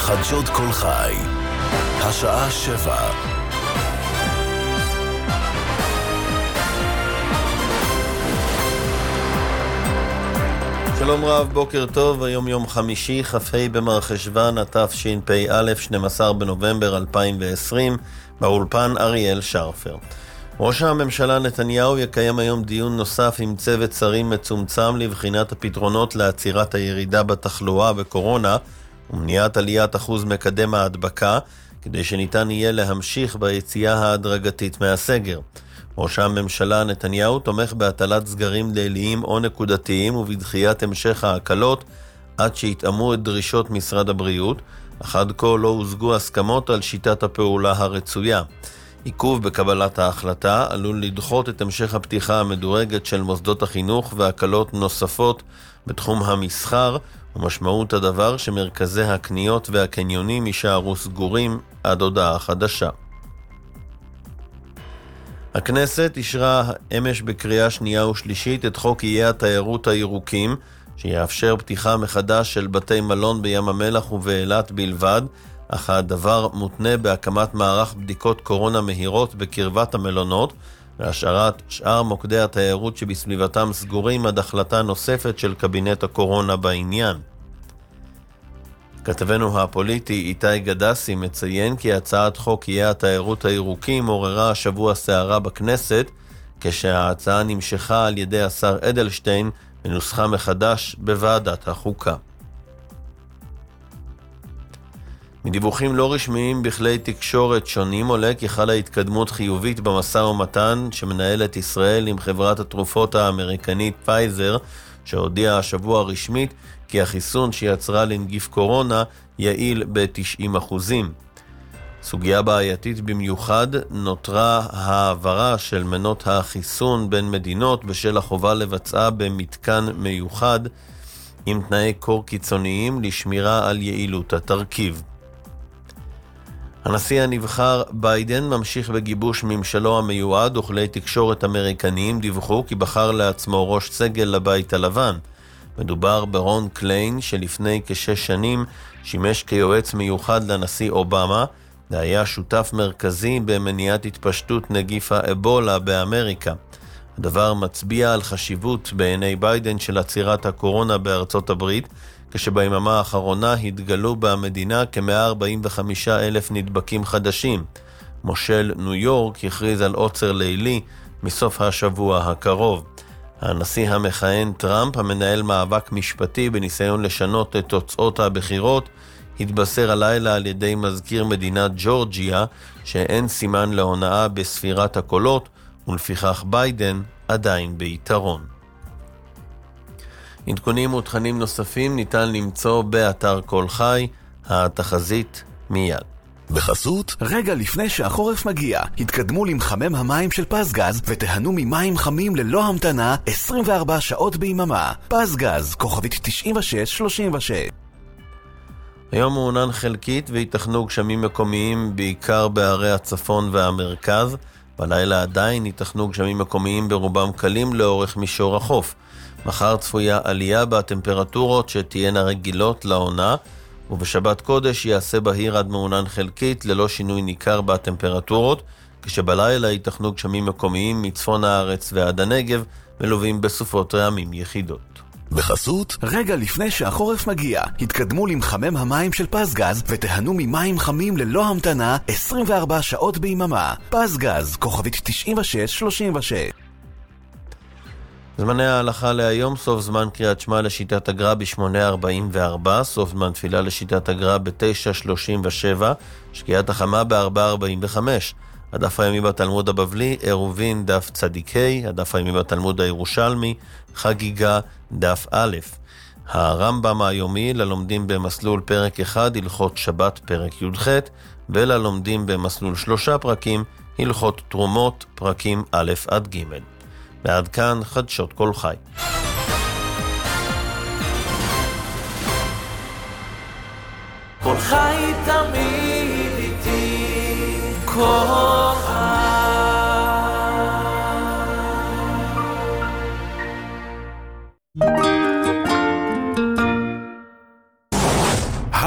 חדשות כל חי, השעה 7. שלום רב, בוקר טוב. היום יום חמישי, כ"ה במרחשוון התשפ"א, 12 בנובמבר 2020. באולפן אריאל שרפר. ראש הממשלה נתניהו יקיים היום דיון נוסף עם צוות שרים מצומצם לבחינת הפתרונות לעצירת הירידה בתחלואה בקורונה ומניעת עליית אחוז מקדם ההדבקה, כדי שניתן יהיה להמשיך ביציאה ההדרגתית מהסגר. ראש הממשלה נתניהו תומך בהטלת סגרים ליליים או נקודתיים ובדחיית המשך ההקלות עד שיתאמו את דרישות משרד הבריאות, אך עד כה לא הושגו הסכמות על שיטת הפעולה הרצויה. עיכוב בקבלת ההחלטה עלול לדחות את המשך הפתיחה המדורגת של מוסדות החינוך והקלות נוספות בתחום המסחר, ומשמעות הדבר שמרכזי הקניות והקניונים יישארו סגורים עד הודעה חדשה. הכנסת אישרה אמש בקריאה שנייה ושלישית את חוק איי התיירות הירוקים, שיאפשר פתיחה מחדש של בתי מלון בים המלח ובאילת בלבד, אך הדבר מותנה בהקמת מערך בדיקות קורונה מהירות בקרבת המלונות, והשארת שאר מוקדי התיירות שבסביבתם סגורים עד החלטה נוספת של קבינט הקורונה בעניין. כתבנו הפוליטי איתי גדסי מציין כי הצעת חוק איי התיירות הירוקים עוררה השבוע סערה בכנסת, כשההצעה נמשכה על ידי השר אדלשטיין ונוסחה מחדש בוועדת החוקה. מדיווחים לא רשמיים בכלי תקשורת שונים עולה כי חלה התקדמות חיובית במשא ומתן שמנהלת ישראל עם חברת התרופות האמריקנית פייזר, שהודיעה השבוע רשמית כי החיסון שיצרה לנגיף קורונה יעיל ב-90%. סוגיה בעייתית במיוחד נותרה העברה של מנות החיסון בין מדינות בשל החובה לבצעה במתקן מיוחד עם תנאי קור קיצוניים לשמירה על יעילות התרכיב. הנשיא הנבחר ביידן ממשיך בגיבוש ממשלו המיועד, וכלי תקשורת אמריקניים דיווחו כי בחר לעצמו ראש סגל לבית הלבן. מדובר ברון קליין שלפני כ6 שנים שימש כיועץ מיוחד לנשיא אובמה, והיה שותף מרכזי במניעת התפשטות נגיף האבולה באמריקה. הדבר מצביע על חשיבות בעיני ביידן של עצירת הקורונה בארצות הברית, כשביממה האחרונה התגלו במדינה כ-145,000 נדבקים חדשים. מושל ניו יורק הכריז על עוצר לילי מסוף השבוע הקרוב. הנשיא המכהן טראמפ, המנהל מאבק משפטי בניסיון לשנות את תוצאות הבחירות, התבשר הלילה על ידי מזכיר מדינת ג'ורג'יה שאין סימן להונאה בספירת הקולות, ולפיכך ביידן עדיין ביתרון. עדכונים ותכנים נוספים ניתן למצוא באתר כל חי. התחזית מיד. בחסות, רגע לפני שהחורף מגיע, התקדמו למחמם המים של פסגז ותיהנו ממים חמים ללא המתנה 24 שעות ביממה. פסגז, כוכבית 9636. היום מעונן חלקית ויתכנו גשמים מקומיים בעיקר בערי הצפון והמרכז. בלילה עדיין יתכנו גשמים מקומיים ברובם קלים לאורך מישור החוף. מחר צפויה עלייה בטמפרטורות שתהיינה רגילות לעונה, ובשבת קודש יעשה בהיר עד מעונן חלקית ללא שינוי ניכר בטמפרטורות, כשבלילה יתכנו גשמים מקומיים מצפון הארץ ועד הנגב, מלווים בסופות רעמים יחידות. בחסות, רגע לפני שהחורף מגיע, התקדמו למחמם המים של פסגז ותיהנו ממים חמים ללא המתנה 24 שעות ביממה. פסגז, כוכבית 9636. זמני ההלכה להיום: סוף זמן קריאת שמע לשיטת הגר"א ב-8:44, סוף זמן תפילה לשיטת הגר"א ב-9:37, שקיעת החמה ב-4:45. הדף היומי בתלמוד הבבלי, עירובין דף צדיק ה', הדף היומי בתלמוד הירושלמי, חגיגה דף א'. הרמב"ם היומי ללומדים במסלול פרק 1, הלכות שבת פרק י"ח, וללומדים במסלול 3 פרקים, הלכות תרומות פרקים א' עד ג'. ועד כאן חדשות כל חי. כל חי תמיד איתי, כל חי.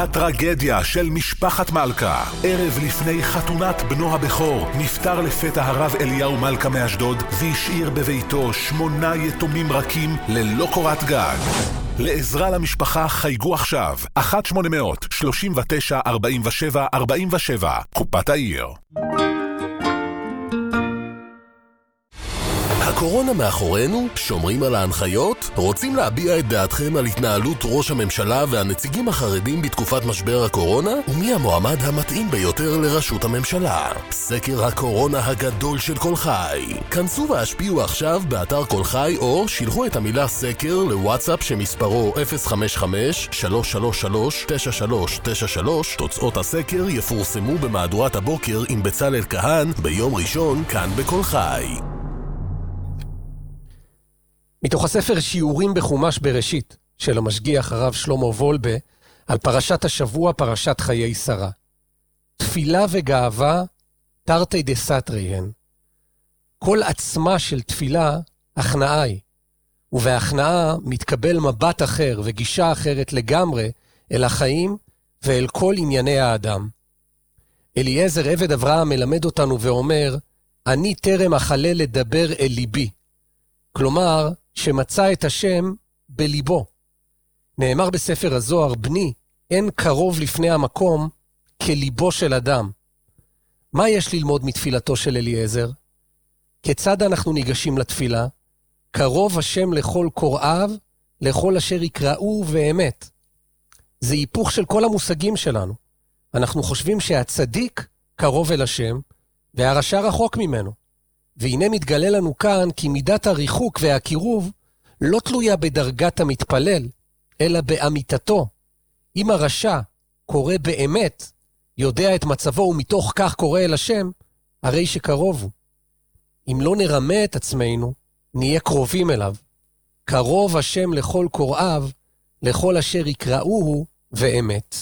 הטרגדיה של משפחת מלכה. ערב לפני חתונת בנו הבכור נפטר לפתע הרב אליהו מלכה מאשדוד והשאיר בביתו 8 יתומים רכים ללא קורת גג. לעזרה למשפחה חייגו עכשיו 1-800-39-47-47 קופת העיר. הקורונה מאחורינו? שומרים על ההנחיות? רוצים להביע את דעתכם על התנהלות ראש הממשלה והנציגים החרדים בתקופת משבר הקורונה? ומי המועמד המתאים ביותר לראשות הממשלה? סקר הקורונה הגדול של כל חי. כנסו והשפיעו עכשיו באתר כל חי או שילחו את המילה סקר לוואטסאפ שמספרו 055-333-9393. תוצאות הסקר יפורסמו במהדורת הבוקר עם בצלאל כהן ביום ראשון כאן בכל חי. מתוך הספר שיעורים בחומש בראשית של המשגיח הרב שלמה וולבה על פרשת השבוע, פרשת חיי שרה. תפילה וגאווה תרתי דסתרי הן. כל עצמה של תפילה הכנעה היא, ובהכנעה מתקבל מבט אחר וגישה אחרת לגמרי אל החיים ואל כל ענייני האדם. אליעזר עבד אברהם מלמד אותנו ואומר, אני טרם אחלה לדבר אל ליבי. כלומר, שמצא את השם בליבו. נאמר בספר הזוהר, בני, אין קרוב לפני המקום כליבו של אדם. מה יש ללמוד מתפילתו של אליעזר? כיצד אנחנו ניגשים לתפילה? קרוב השם לכל קוראיו, לכל אשר יקראו באמת. זה היפוך של כל המושגים שלנו. אנחנו חושבים שהצדיק קרוב אל השם, והרשע רחוק ממנו. והנה מתגלה לנו כאן כי מידת הריחוק והקירוב לא תלויה בדרגת המתפלל, אלא באמיתתו. אם הרשע קורא באמת, יודע את מצבו ומתוך כך קורא אל השם, הרי שקרוב הוא. אם לא נרמה את עצמנו, נהיה קרובים אליו. קרוב השם לכל קוראיו, לכל אשר יקראוהו ואמת.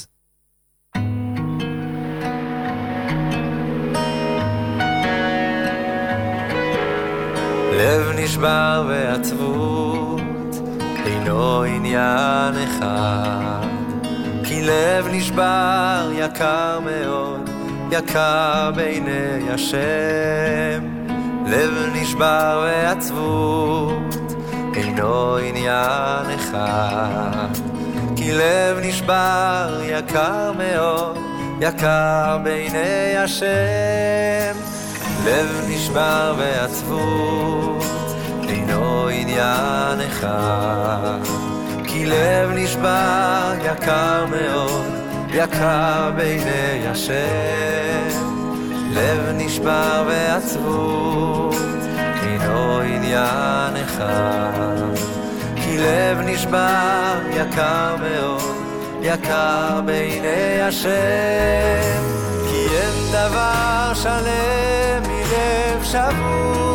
לב נשבר ועצבות אינו עניין אחד, כי לב נשבר יקר מאוד, יקר בעיני השם. לב נשבר ועצבות אינו עניין אחד, כי לב נשבר יקר מאוד, יקר בעיני השם. לב נשבר ועצבות אינו עניין אחד, כי לב נשבר יקר מאוד, יקר בעיני השם. לב נשבר ועצבות אינו עניין אחד, כי לב נשבר יקר מאוד, יקר בעיני השם. כי אין דבר שלם מלב שבור,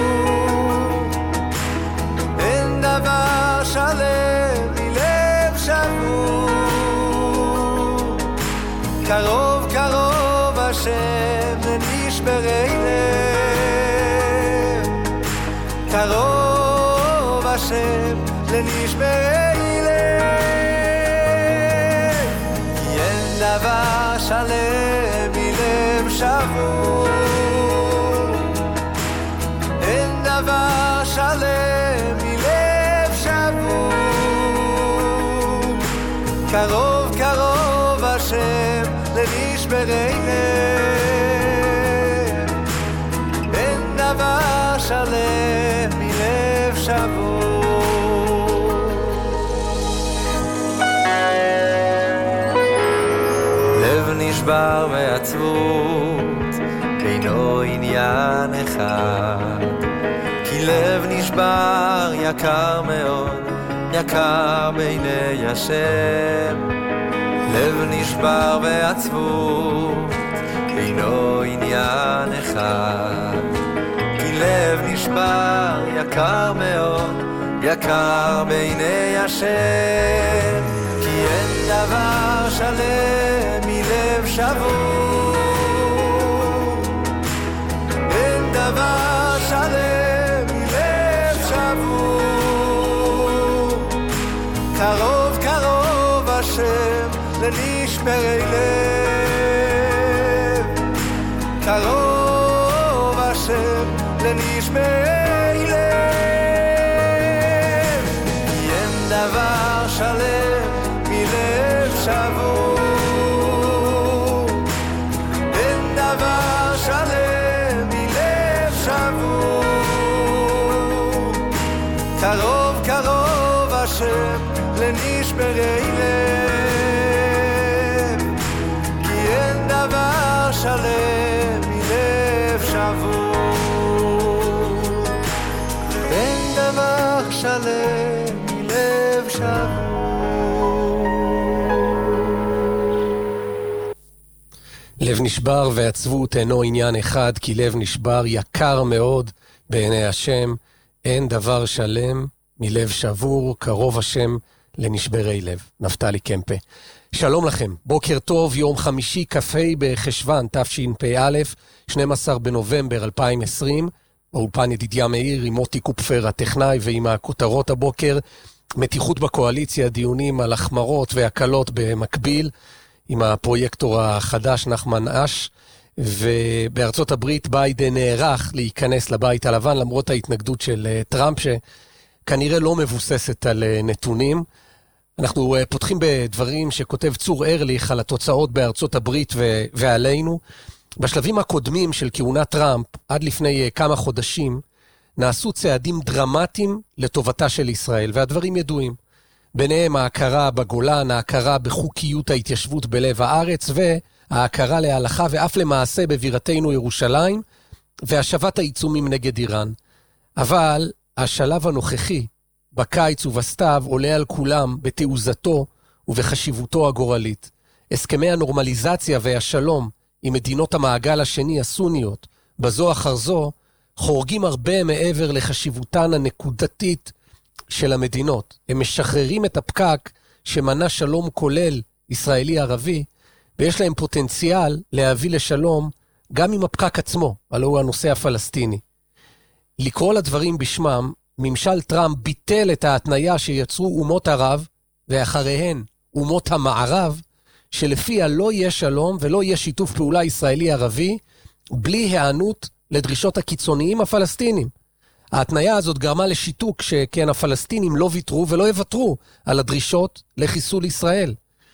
אין דבר שלם מלב שבור. קרוב קרוב השם לנשברי לב, קרוב השם לנשברי לב. כי אין דבר שלם מלב שבור, אין דבר שלם מלב שבור. קרוב קרוב השם לנשברי לב, אין דבר שלם מלב שבור. לב נשבר ועצבות אינו עניין אחד, כי לב נשבר יקר מאוד, יקר בעיני השם. לב נשבר ועצבות אינו עניין אחד, כי לב נשבר יקר מאוד, יקר בעיני השם. כי אין דבר שלם מלב שבור, אין דבר שלם מלב שבור. קרוב קרוב השם לנשברי לב, קרוב השם לנשברי לב, כי אין דבר שלם מלב שבור, אין דבר שלם מלב שבור, קרוב קרוב השם לנשברי לב, כי אין דבר שלם מלב שבור, אין דבר שלם מלב שבור. לב נשבר ועצבות אינו עניין אחד, כי לב נשבר יקר מאוד בעיני השם. אין דבר שלם מלב שבור, קרוב השם לנשברי לב. נפתלי קמפה. שלום לכם, בוקר טוב, יום חמישי, כ"ה בחשוון, תשפ"א, 12 בנובמבר 2020, באולפן ידידיה מאיר, עם מוטי קופפר הטכנאי, ועם הכותרות הבוקר, מתיחות בקואליציה, דיונים על החמרות והקלות במקביל, עם הפרויקטור החדש נחמן אש, ובארצות הברית ביידן נערך להיכנס לבית הלבן, למרות ההתנגדות של טראמפ, שכנראה לא מבוססת על נתונים. אנחנו פותחים בדברים שכותב צור ארליך על התוצאות בארצות הברית ועלינו. בשלבים הקודמים של כהונת טראמפ, עד לפני כמה חודשים, נעשו צעדים דרמטיים לטובתה של ישראל, והדברים ידועים. ביניהם ההכרה בגולן, ההכרה בחוקיות ההתיישבות בלב הארץ, וההכרה להלכה ואף למעשה בבירתנו ירושלים, והשבת העיצומים נגד איראן. אבל השלב הנוכחי, בקיץ ובסתיו, עולה על כולם בתעוזתו ובחשיבותו הגורלית. הסכמי הנורמליזציה והשלום עם מדינות המעגל השני הסוניות, בזו אחר זו, חורגים הרבה מעבר לחשיבותן הנקודתית של המדינות. הם משחררים את הפקק שמנע שלום כולל ישראלי-ערבי, ויש להם פוטנציאל להביא לשלום גם עם הפקק עצמו, הלוא הוא הנושא הפלסטיני. לקרוא לדברים בשמם, ממשל טראמפ ביטל את ההתניה שיצרו אומות ערב, ואחריהן אומות המערב, שלפיה לא יהיה שלום ולא יהיה שיתוף פעולה ישראלי-ערבי, בלי הענות לדרישות הקיצוניים הפלסטינים. ההתניה הזאת גרמה לשיתוק שכן הפלסטינים לא ויתרו ולא יוותרו על הדרישות לחיסול ישראל.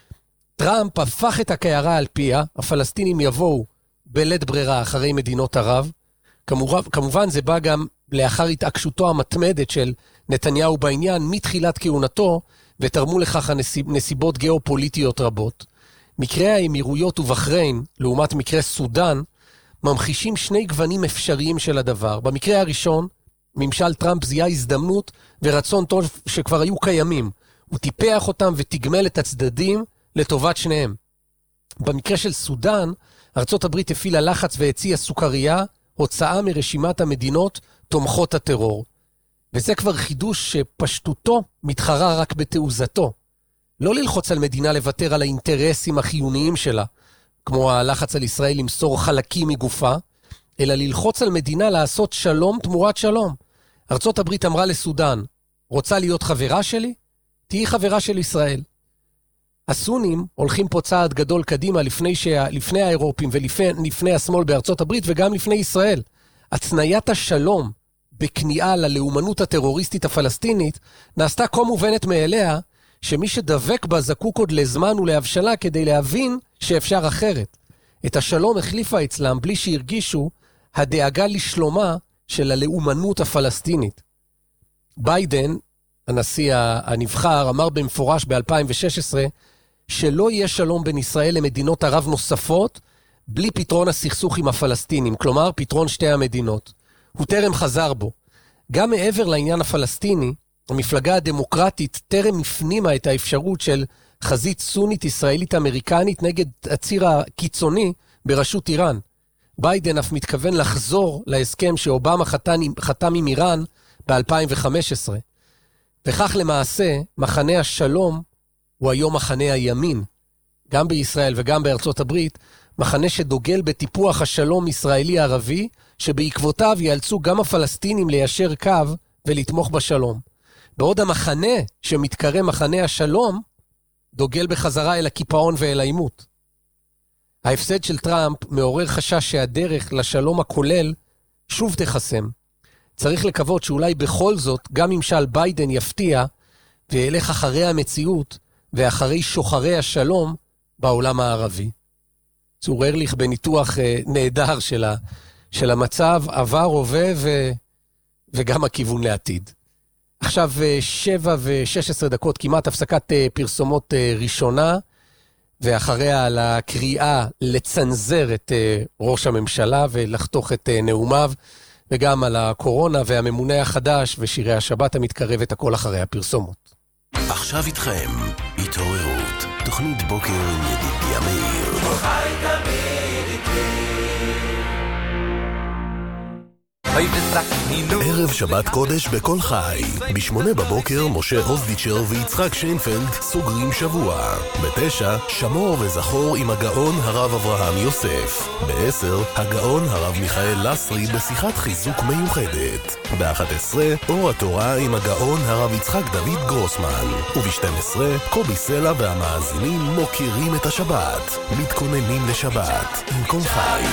טראמפ הפך את הקערה על פיה, הפלסטינים יבואו בלית ברירה אחרי מדינות ערב. כמובן זה בא גם לאחר התעקשותו המתמדת של נתניהו בעניין מתחילת כהונתו, ותרמו לכך נסיבות גיאופוליטיות רבות. מקרי האמירויות ובחריין, לעומת מקרה סודן, ממחישים שני גוונים אפשריים של הדבר. במקרה הראשון, ממשל טראמפ זיהה הזדמנות ורצון טוב שכבר היו קיימים. הוא טיפח אותם ותגמל את הצדדים לטובת שניהם. במקרה של סודן, ארצות הברית הפעילה לחץ והציעה סוכריה, הוצאה מרשימת המדינות תומכות הטרור. וזה כבר חידוש שפשטותו מתחרה רק בתעוזתו. לא ללחוץ על מדינה לוותר על האינטרסים החיוניים שלה, כמו הלחץ על ישראל למסור חלקים מגופה, אלא ללחוץ על מדינה לעשות שלום תמורת שלום. ארצות הברית אמרה לסודן, רוצה להיות חברה שלי? תהי חברה של ישראל. הסונים הולכים פה צעד גדול קדימה לפני האירופים ולפני השמאל בארצות הברית וגם לפני ישראל. הצניית השלום בכניעה ללאומנות הטרוריסטית הפלסטינית נעשתה כה מובנת מאליה שמי שדבק בה זקוק עוד לזמן ולהבשלה כדי להבין שאפשר אחרת. את השלום החליפה אצלם בלי שהרגישו הדאגה לשלומה של הלאומנות הפלסטינית. ביידן, הנשיא הנבחר, אמר במפורש ב-2016 שלא יהיה שלום בין ישראל למדינות ערב נוספות בלי פתרון הסכסוך עם הפלסטינים, כלומר פתרון שתי המדינות. הוא טרם חזר בו. גם מעבר לעניין הפלסטיני, המפלגה הדמוקרטית טרם הפנימה את האפשרות של חזית סונית ישראלית אמריקנית נגד הציר הקיצוני בראשות איראן. ביידן אף מתכוון לחזור להסכם שאובמה חתם עם איראן ב-2015. וכך למעשה, מחנה השלום הוא היום מחנה הימין, גם בישראל וגם בארצות הברית, מחנה שדוגל בטיפוח השלום ישראלי-ערבי, שבעקבותיו יאלצו גם הפלסטינים ליישר קו ולתמוך בשלום. בעוד המחנה שמתקרא מחנה השלום, דוגל בחזרה אל הקיפאון ואל העימות. ההפסד של טראמפ מעורר חשש שהדרך לשלום הכולל שוב תחסם. צריך לקוות שאולי בכל זאת גם ממשל ביידן יפתיע וילך אחרי המציאות ואחרי שוחרי השלום בעולם הערבי. צור ארליך בניתוח נהדר של המצב, עבר, הווה וגם הכיוון לעתיד. עכשיו 7:16, כמעט הפסקת פרסומות ראשונה, ואחריה על הקריאה לצנזר את ראש הממשלה ולחתוך את נאומיו, וגם על הקורונה והממונה החדש ושירי השבת המתקרבת, הכל אחרי הפרסומות. עכשיו איתכם, התעוררות, תוכנית בוקר עם ידידיה מאיר. חי תמיד איתי. ערב שבת קודש בכל חי. ב8 בבוקר משה אוזדיצ'ר ויצחק שיינפלד סוגרים שבוע. ב9 שמור וזכור עם הגאון הרב אברהם יוסף. ב10 הגאון הרב מיכאל לסרי בשיחת חיזוק מיוחדת. ב11 אור התורה עם הגאון הרב יצחק דוד גרוסמן. וב12 קובי סלע והמאזינים מוקירים את השבת. מתכוננים לשבת עם כל חי.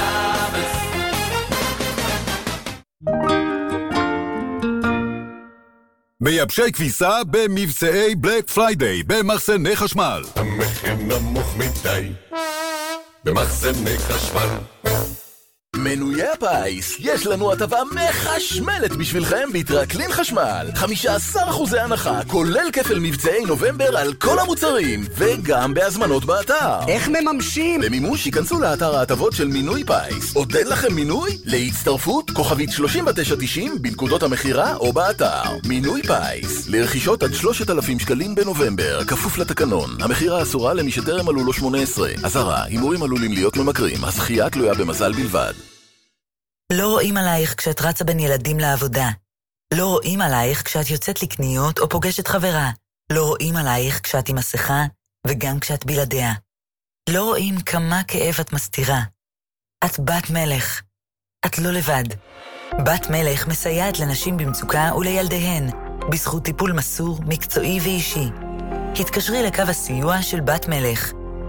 מייבשי כביסה במבצעי בלק פריידיי במחסני חשמל. המחיר נמוך מדי במחסני חשמל. מנויי הפיס, יש לנו הטבה מחשמלת בשבילכם בטרקלין חשמל. 15% הנחה, כולל כפל מבצעי נובמבר על כל המוצרים, וגם בהזמנות באתר. איך מממשים? למימוש ייכנסו לאתר ההטבות של מינוי פיס. עוד אין לכם מינוי? להצטרפות, כוכבית 3990 בנקודות המחירה או באתר. מינוי פיס, לרכישות עד 3,000 שקלים בנובמבר, כפוף לתקנון. המחירה אסורה למי שטרם מלאו לו 18. אזהרה, הימורים עלולים להיות ממכרים, הזכייה תלויה במזל בלבד. לא רואים עלייך כשאת רצה בין ילדים לעבודה. לא רואים עלייך כשאת יוצאת לקניות או פוגשת חברה. לא רואים עלייך כשאת עם מסכה וגם כשאת בלעדיה. לא רואים כמה כאב את מסתירה. את בת מלך. את לא לבד. בת מלך מסייעת לנשים במצוקה ולילדיהן, בזכות טיפול מסור, מקצועי ואישי. התקשרי לקו הסיוע של בת מלך.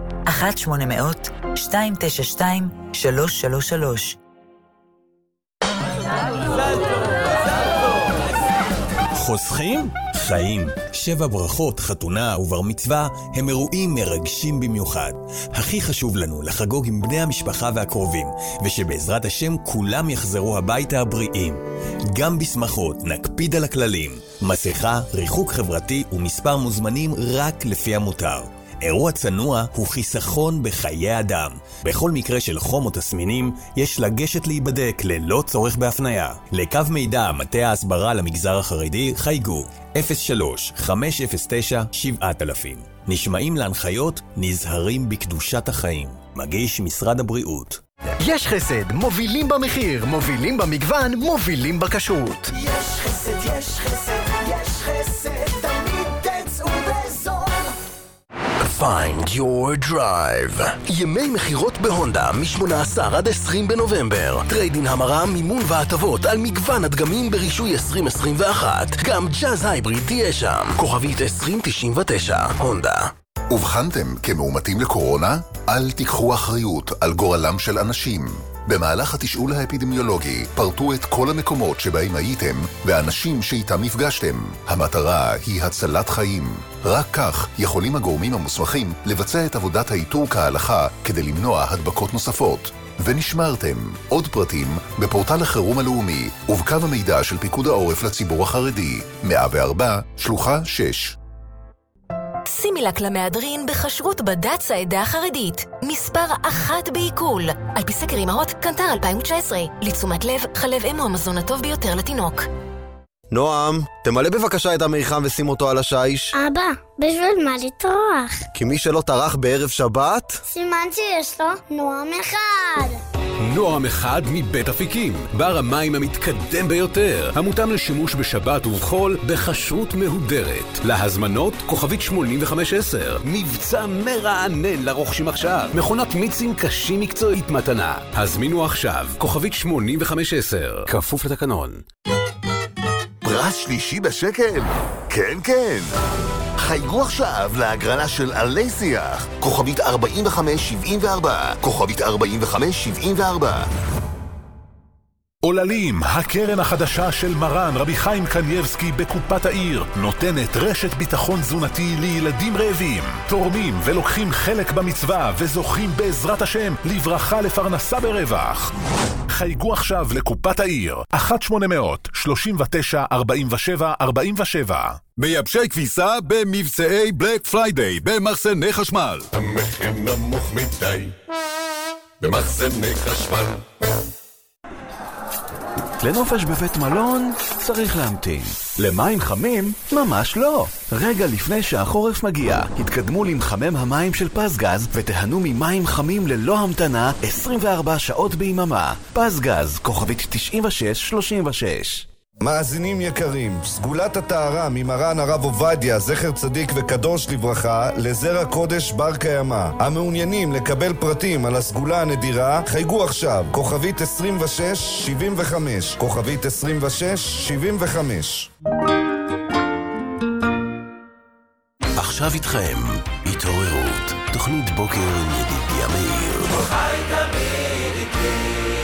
1-800-292-333. חוסכים? חיים. 7 ברכות, חתונה ובר מצווה הם אירועים מרגשים במיוחד. הכי חשוב לנו לחגוג עם בני המשפחה והקרובים, ושבעזרת השם כולם יחזרו הביתה הבריאים. גם בשמחות נקפיד על הכללים. מסכה, ריחוק חברתי ומספר מוזמנים רק לפי המותר. אירוע צנוע הוא חיסכון בחיי אדם. בכל מקרה של חום או תסמינים, יש לגשת להיבדק ללא צורך בהפניה. לקו מידע מטה ההסברה למגזר החרדי חייגו 03-509-7000. נשמעים להנחיות, נזהרים בקדושת החיים. מגיש משרד הבריאות. יש חסד, מובילים במחיר, מובילים במגוון, מובילים בכשרות. יש חסד, יש חסד, יש חסד, תמיד תצאו בזול. Find your drive. ימי מחירות בהונדה מ-18 עד 20 בנובמבר. טריידין המרה, מימון והטבות על מגוון הדגמים ברישוי 2021. גם ג'אז הייבריד תהיה שם. כוכבית 2099. הונדה. ובחנתם כמאומתים לקורונה? אל תיקחו אחריות על גורלם של אנשים. במהלך התשאול האפידמיולוגי פרטו את כל המקומות שבהם הייתם והאנשים שאיתם נפגשתם. המטרה היא הצלת חיים. רק כך יכולים הגורמים המוסמכים לבצע את עבודת האיתור כהלכה כדי למנוע הדבקות נוספות. ונשמרתם. עוד פרטים בפורטל החירום הלאומי ובקו המידע של פיקוד העורף לציבור החרדי. 104 שלוחה 6. סימילק למהדרין בכשרות בד"ץ העדה החרדית. מספר 1 בעיכול. על פי סקר אמהות, קנטר 2019. לתשומת לב, חלב אם הוא המזון הטוב ביותר לתינוק. נועם, תמלא בבקשה את המיחם ושים אותו על השיש. אבא, בשביל מה לטרוח? כי מי שלא טרח בערב שבת... סימן שיש לו נועם אחד. נועם אחד מבית אפיקים, בר המים המתקדם ביותר, המותאם לשימוש בשבת ובחול בכשרות מהודרת. להזמנות כוכבית 8510. מבצע מרענן לרוכשים עכשיו. מכונת מיצים קשים מקצועית מתנה. הזמינו עכשיו כוכבית 8510. כפוף לתקנון. פרס שלישי בשקל? כן, כן. חייגו עכשיו להגרלה של עלי שיח, כוכבית 4574, כוכבית 4574. עוללים, הקרן החדשה של מרן רבי חיים קנייבסקי בקופת העיר, נותנת רשת ביטחון תזונתי לילדים רעבים. תורמים ולוקחים חלק במצווה וזוכים בעזרת השם לברכה לפרנסה ברווח. חייגו עכשיו לקופת העיר, 1-800-39-47-47. מייבשי כביסה במבצעי בלק פריידיי במחסני חשמל. המחיר נמוך מדי במחסני חשמל. לנופש בבית מלון צריך להמתין. למים חמים? ממש לא. רגע לפני שהחורף מגיע, התקדמו למחמם המים של פסגז ותהנו ממים חמים ללא המתנה 24 שעות ביממה. פסגז, כוכבית 9636. מאזינים יקרים, סגולת הטהרה ממרן הרב עובדיה, זכר צדיק וקדוש לברכה, לזרע קודש בר קיימא. המעוניינים לקבל פרטים על הסגולה הנדירה, חייגו עכשיו, כוכבית 2675, כוכבית 2675. עכשיו איתכם, התעוררות, תוכנית בוקר עם ידידיה מאיר. חי תמיד איתי.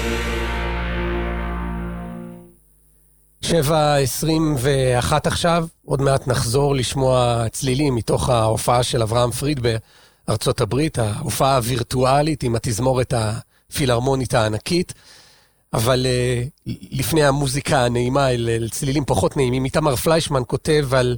7:21 עכשיו, עוד מעט נחזור לשמוע צלילים מתוך ההופעה של אברהם פריד בארצות הברית, ההופעה הווירטואלית עם התזמורת הפילהרמונית הענקית, אבל לפני המוזיקה הנעימה אל צלילים פחות נעימים, איתמר פליישמן כותב על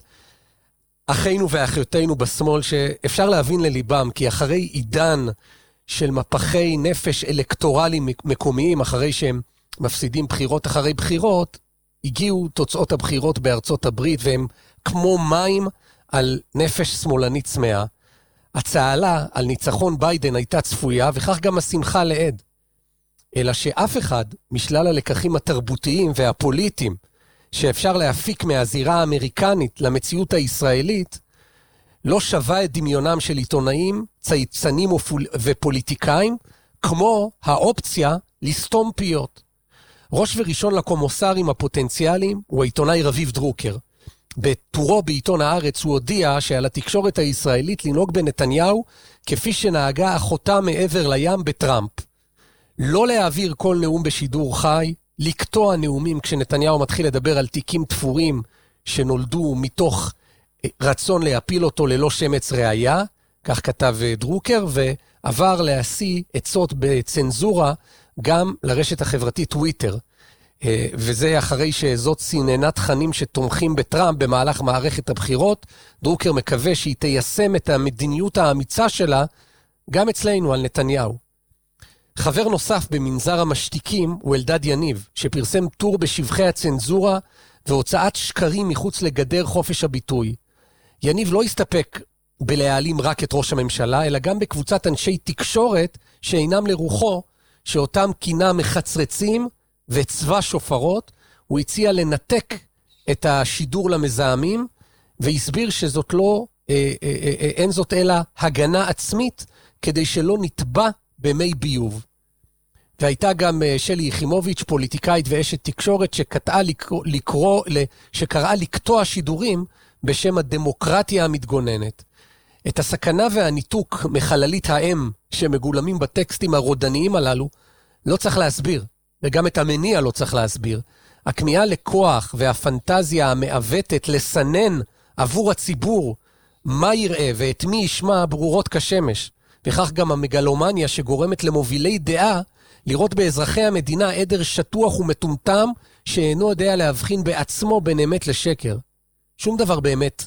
אחינו ואחיותינו בשמאל שאפשר להבין לליבם, כי אחרי עידן של מפחי נפש אלקטורליים מקומיים, אחרי שהם מפסידים בחירות אחרי בחירות, הגיעו תוצאות הבחירות בארצות הברית, והם כמו מים על נפש שמאלנית צמאה. הצהלה על ניצחון ביידן הייתה צפויה, וכך גם השמחה לעד. אלא שאף אחד משלל הלקחים התרבותיים והפוליטיים, שאפשר להפיק מהזירה האמריקנית למציאות הישראלית, לא שווה את דמיונם של עיתונאים, צייצנים ופוליטיקאים, כמו האופציה לסתום פיות. ראש וראשון לקומוסרים הפוטנציאליים הוא העיתונאי רביב דרוקר. בטורו בעיתון הארץ הוא הודיע שעל התקשורת הישראלית לנהוג בנתניהו כפי שנהגה אחותה מעבר לים בטראמפ. לא להעביר כל נאום בשידור חי, לקטוע נאומים כשנתניהו מתחיל לדבר על תיקים תפורים שנולדו מתוך רצון להפיל אותו ללא שמץ ראיה, כך כתב דרוקר, ועבר להשיא עצות בצנזורה גם לרשת החברתית טוויטר. וזה אחרי שזאת סיננה תכנים שתומכים בטראמפ במהלך מערכת הבחירות. דרוקר מקווה שהיא תיישם את המדיניות האמיצה שלה גם אצלנו על נתניהו. חבר נוסף במנזר המשתיקים הוא אלדד יניב, שפרסם טור בשבחי הצנזורה והוצאת שקרים מחוץ לגדר חופש הביטוי. יניב לא הסתפק בלהעלים רק את ראש הממשלה, אלא גם בקבוצת אנשי תקשורת שאינם לרוחו, שאותם כינה מחצרצים וצבא שופרות. הוא הציע לנתק את השידור למזהמים, והסביר שזאת לא, אין זאת אלא הגנה עצמית, כדי שלא נטבע במי ביוב. והייתה גם שלי יחימוביץ', פוליטיקאית ואשת תקשורת, שקראה לקטוע שידורים בשם הדמוקרטיה המתגוננת. את הסכנה והניתוק מחללית האם שמגולמים בטקסטים הרודניים הללו לא צריך להסביר, וגם את המניע לא צריך להסביר. הכמיהה לכוח והפנטזיה המעוותת לסנן עבור הציבור מה יראה ואת מי ישמע ברורות כשמש, וכך גם המגלומניה שגורמת למובילי דעה לראות באזרחי המדינה עדר שטוח ומטומטם שאינו יודע להבחין בעצמו בין אמת לשקר. שום דבר באמת,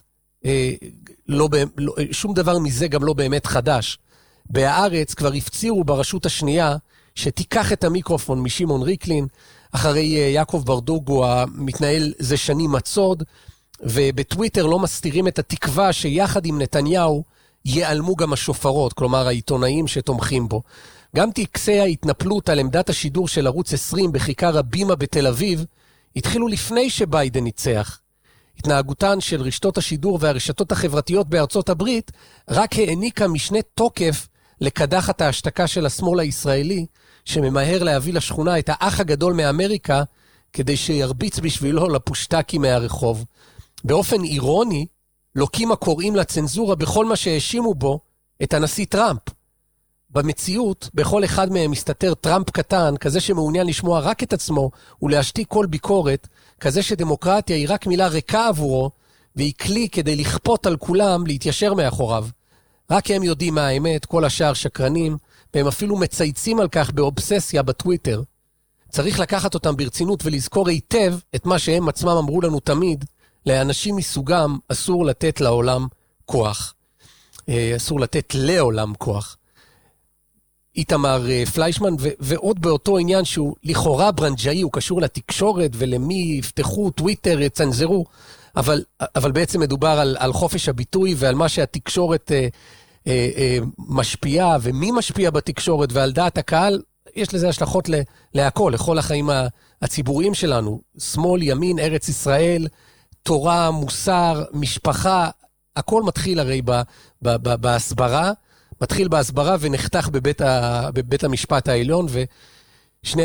שום דבר מזה גם לא באמת חדש. בהארץ כבר הפצירו ברשות השנייה שתיקח את המיקרופון משמעון ריקלין, אחרי יעקב ברדוגו המתנהל זה שנים מצוד, ובטוויטר לא מסתירים את התקווה שיחד עם נתניהו ייעלמו גם השופרות, כלומר העיתונאים שתומכים בו. גם טקסי ההתנפלות על עמדת השידור של ערוץ 20 בכיכר הבימה בתל אביב התחילו לפני שביידן ניצח. התנהגותן של רשתות השידור והרשתות החברתיות בארצות הברית רק העניקה משנה תוקף לקדחת ההשתקה של השמאל הישראלי, שממהר להביא לשכונה את האח הגדול מאמריקה, כדי שירביץ בשבילו לפושטקי מהרחוב. באופן אירוני, לוקים הקוראים לצנזורה בכל מה שהאשימו בו את הנשיא טראמפ. במציאות, בכל אחד מהם מסתתר טראמפ קטן, כזה שמעוניין לשמוע רק את עצמו ולהשתיק כל ביקורת, כזה שדמוקרטיה היא רק מילה ריקה עבורו, והיא כלי כדי לכפות על כולם להתיישר מאחוריו. רק הם יודעים מה האמת, כל השאר שקרנים, והם אפילו מצייצים על כך באובססיה בטוויטר. צריך לקחת אותם ברצינות ולזכור היטב את מה שהם עצמם אמרו לנו תמיד, לאנשים מסוגם אסור לתת לעולם כוח. אסור לתת לעולם כוח. איתמר פליישמן, ועוד באותו עניין שהוא לכאורה ברנג'אי, הוא קשור לתקשורת ולמי יפתחו טוויטר, צנזרו, אבל בעצם מדובר על חופש הביטוי ועל מה שהתקשורת משפיעה, ומי משפיע בתקשורת ועל דעת הקהל, יש לזה השלכות להכל, לכל החיים הציבוריים שלנו, שמאל, ימין, ארץ ישראל, תורה, מוסר, משפחה, הכל מתחיל הרי בהסברה, מתחיל בהסברה ונחתך בבית המשפט העליון, ושני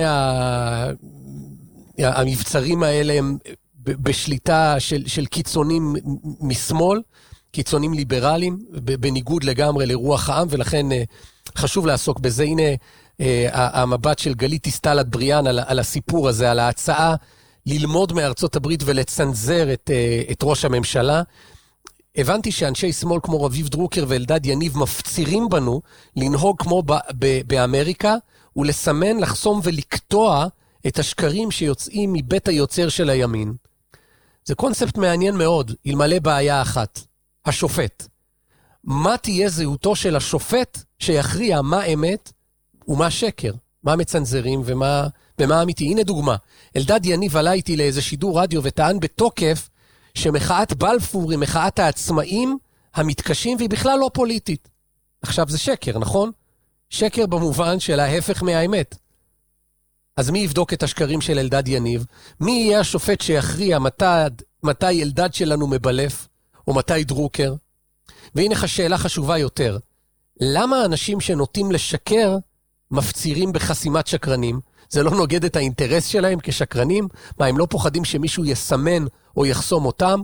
המבצרים האלה הם בשליטה של קיצונים משמאל, קיצונים ליברליים, בניגוד לגמרי לרוח העם, ולכן חשוב לעסוק בזה. הנה המבט של גלית דיסטל אטבריאן על הסיפור הזה, על ההצעה ללמוד מארצות הברית ולצנזר את ראש הממשלה. הבנתי שאנשי שמאל כמו רביב דרוקר ואלדד יניב מפצירים בנו לנהוג כמו באמריקה, ולסמן, לחסום ולקטוע את השקרים שיוצאים מבית היוצר של הימין. זה קונספט מעניין מאוד, אלמלא בעיה אחת, השופט. מה תהיה זהותו של השופט שיכריע מה אמת ומה שקר? מה מצנזרים ומה אמיתי? הנה דוגמה, אלדד יניב עלה איתי לאיזה שידור רדיו וטען בתוקף שמחאת בלפור היא מחאת העצמאים המתקשים והיא בכלל לא פוליטית. עכשיו זה שקר, נכון? שקר במובן של ההפך מהאמת. אז מי יבדוק את השקרים של אלדד יניב? מי יהיה השופט שיכריע מתי אלדד שלנו מבלף או מתי דרוקר? והנה שאלה חשובה יותר. למה אנשים שנוטים לשקר מפצירים בחסימת שקרנים? זה לא נוגד את האינטרס שלהם כשקרנים? מה, הם לא פוחדים שמישהו יסמן או יחסום אותם?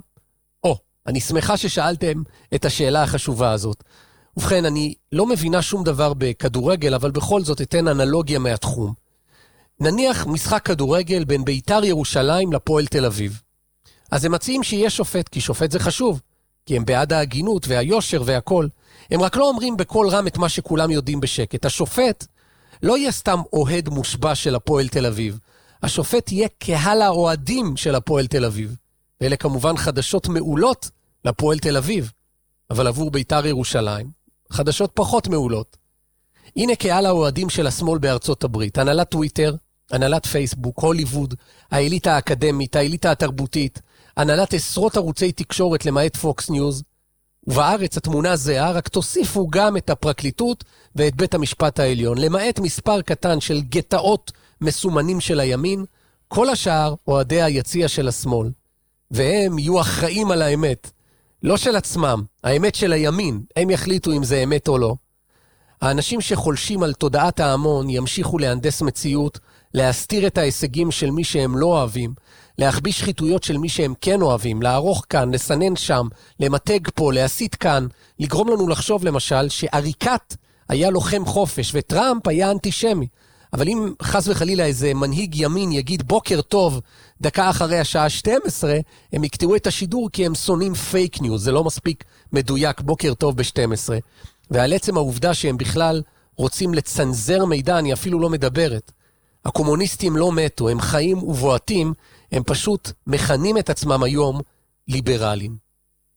אני שמחה ששאלתם את השאלה החשובה הזאת. ובכן, אני לא מבינה שום דבר בכדורגל, אבל בכל זאת אתן אנלוגיה מהתחום. נניח משחק כדורגל בין בית"ר ירושלים לפועל תל אביב. אז הם מציעים שיהיה שופט, כי שופט זה חשוב, כי הם בעד ההגינות והיושר והכל. הם רק לא אומרים בכל רם את מה שכולם יודעים בשקט. השופט לא יהיה סתם אוהד מושבע של הפועל תל אביב. השופט יהיה קהל האוהדים של הפועל תל אביב. ואלה כמובן חדשות מעולות לפועל תל אביב, אבל עבור בית"ר ירושלים, חדשות פחות מעולות. הנה קהל האוהדים של השמאל בארצות הברית, הנהלת טוויטר, הנהלת פייסבוק, הוליווד, האליטה האקדמית, האליטה התרבותית, הנהלת עשרות ערוצי תקשורת למעט פוקס ניוז, ובארץ התמונה זהה, רק תוסיפו גם את הפרקליטות ואת בית המשפט העליון, למעט מספר קטן של גטאות מסומנים של הימין, כל השאר אוהדי היציע של השמאל. והם יהיו אחראים על האמת, לא של עצמם, האמת של הימין, הם יחליטו אם זה אמת או לא. האנשים שחולשים על תודעת ההמון ימשיכו להנדס מציאות, להסתיר את ההישגים של מי שהם לא אוהבים, להחביש שחיתויות של מי שהם כן אוהבים, לערוך כאן, לסנן שם, למתג פה, להסית כאן, לגרום לנו לחשוב למשל שאריקת היה לוחם חופש וטראמפ היה אנטישמי. אבל אם חס וחלילה איזה מנהיג ימין יגיד בוקר טוב דקה אחרי השעה 12, הם יקטעו את השידור כי הם שונאים פייק ניוז, זה לא מספיק מדויק בוקר טוב ב-12. ועל עצם העובדה שהם בכלל רוצים לצנזר מידע, אני אפילו לא מדברת. הקומוניסטים לא מתו, הם חיים ובועטים, הם פשוט מכנים את עצמם היום ליברלים.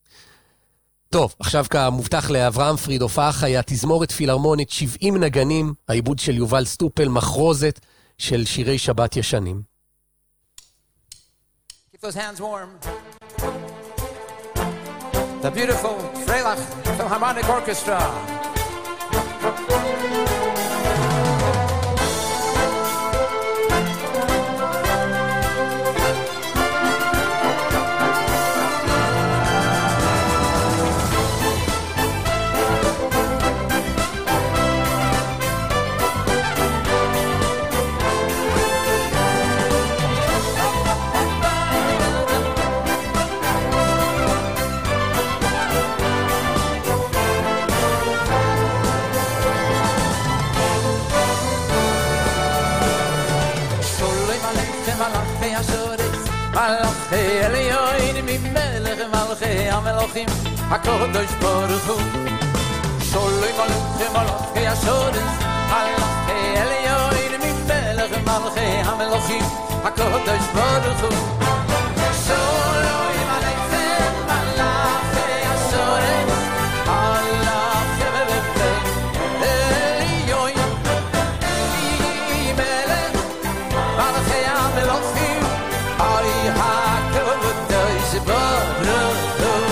טוב, עכשיו כמובטח לאברהם פריד, הופעה חיה, תזמורת פילהרמונית, 70 נגנים, העיבוד של יובל סטופל, מחרוזת של שירי שבת ישנים. Keep those hands warm. The beautiful Freilach Philharmonic Orchestra. מלכי עליון ממלך מלכי המלוכים הקדוש ברוך הוא שולוי מלכי השודס מלכי עליון ממלך מלכי המלוכים הקדוש ברוך הוא שולוי מלכי השודס מלכי עליון ממלך מלכי המלוכים הקדוש ברוך הוא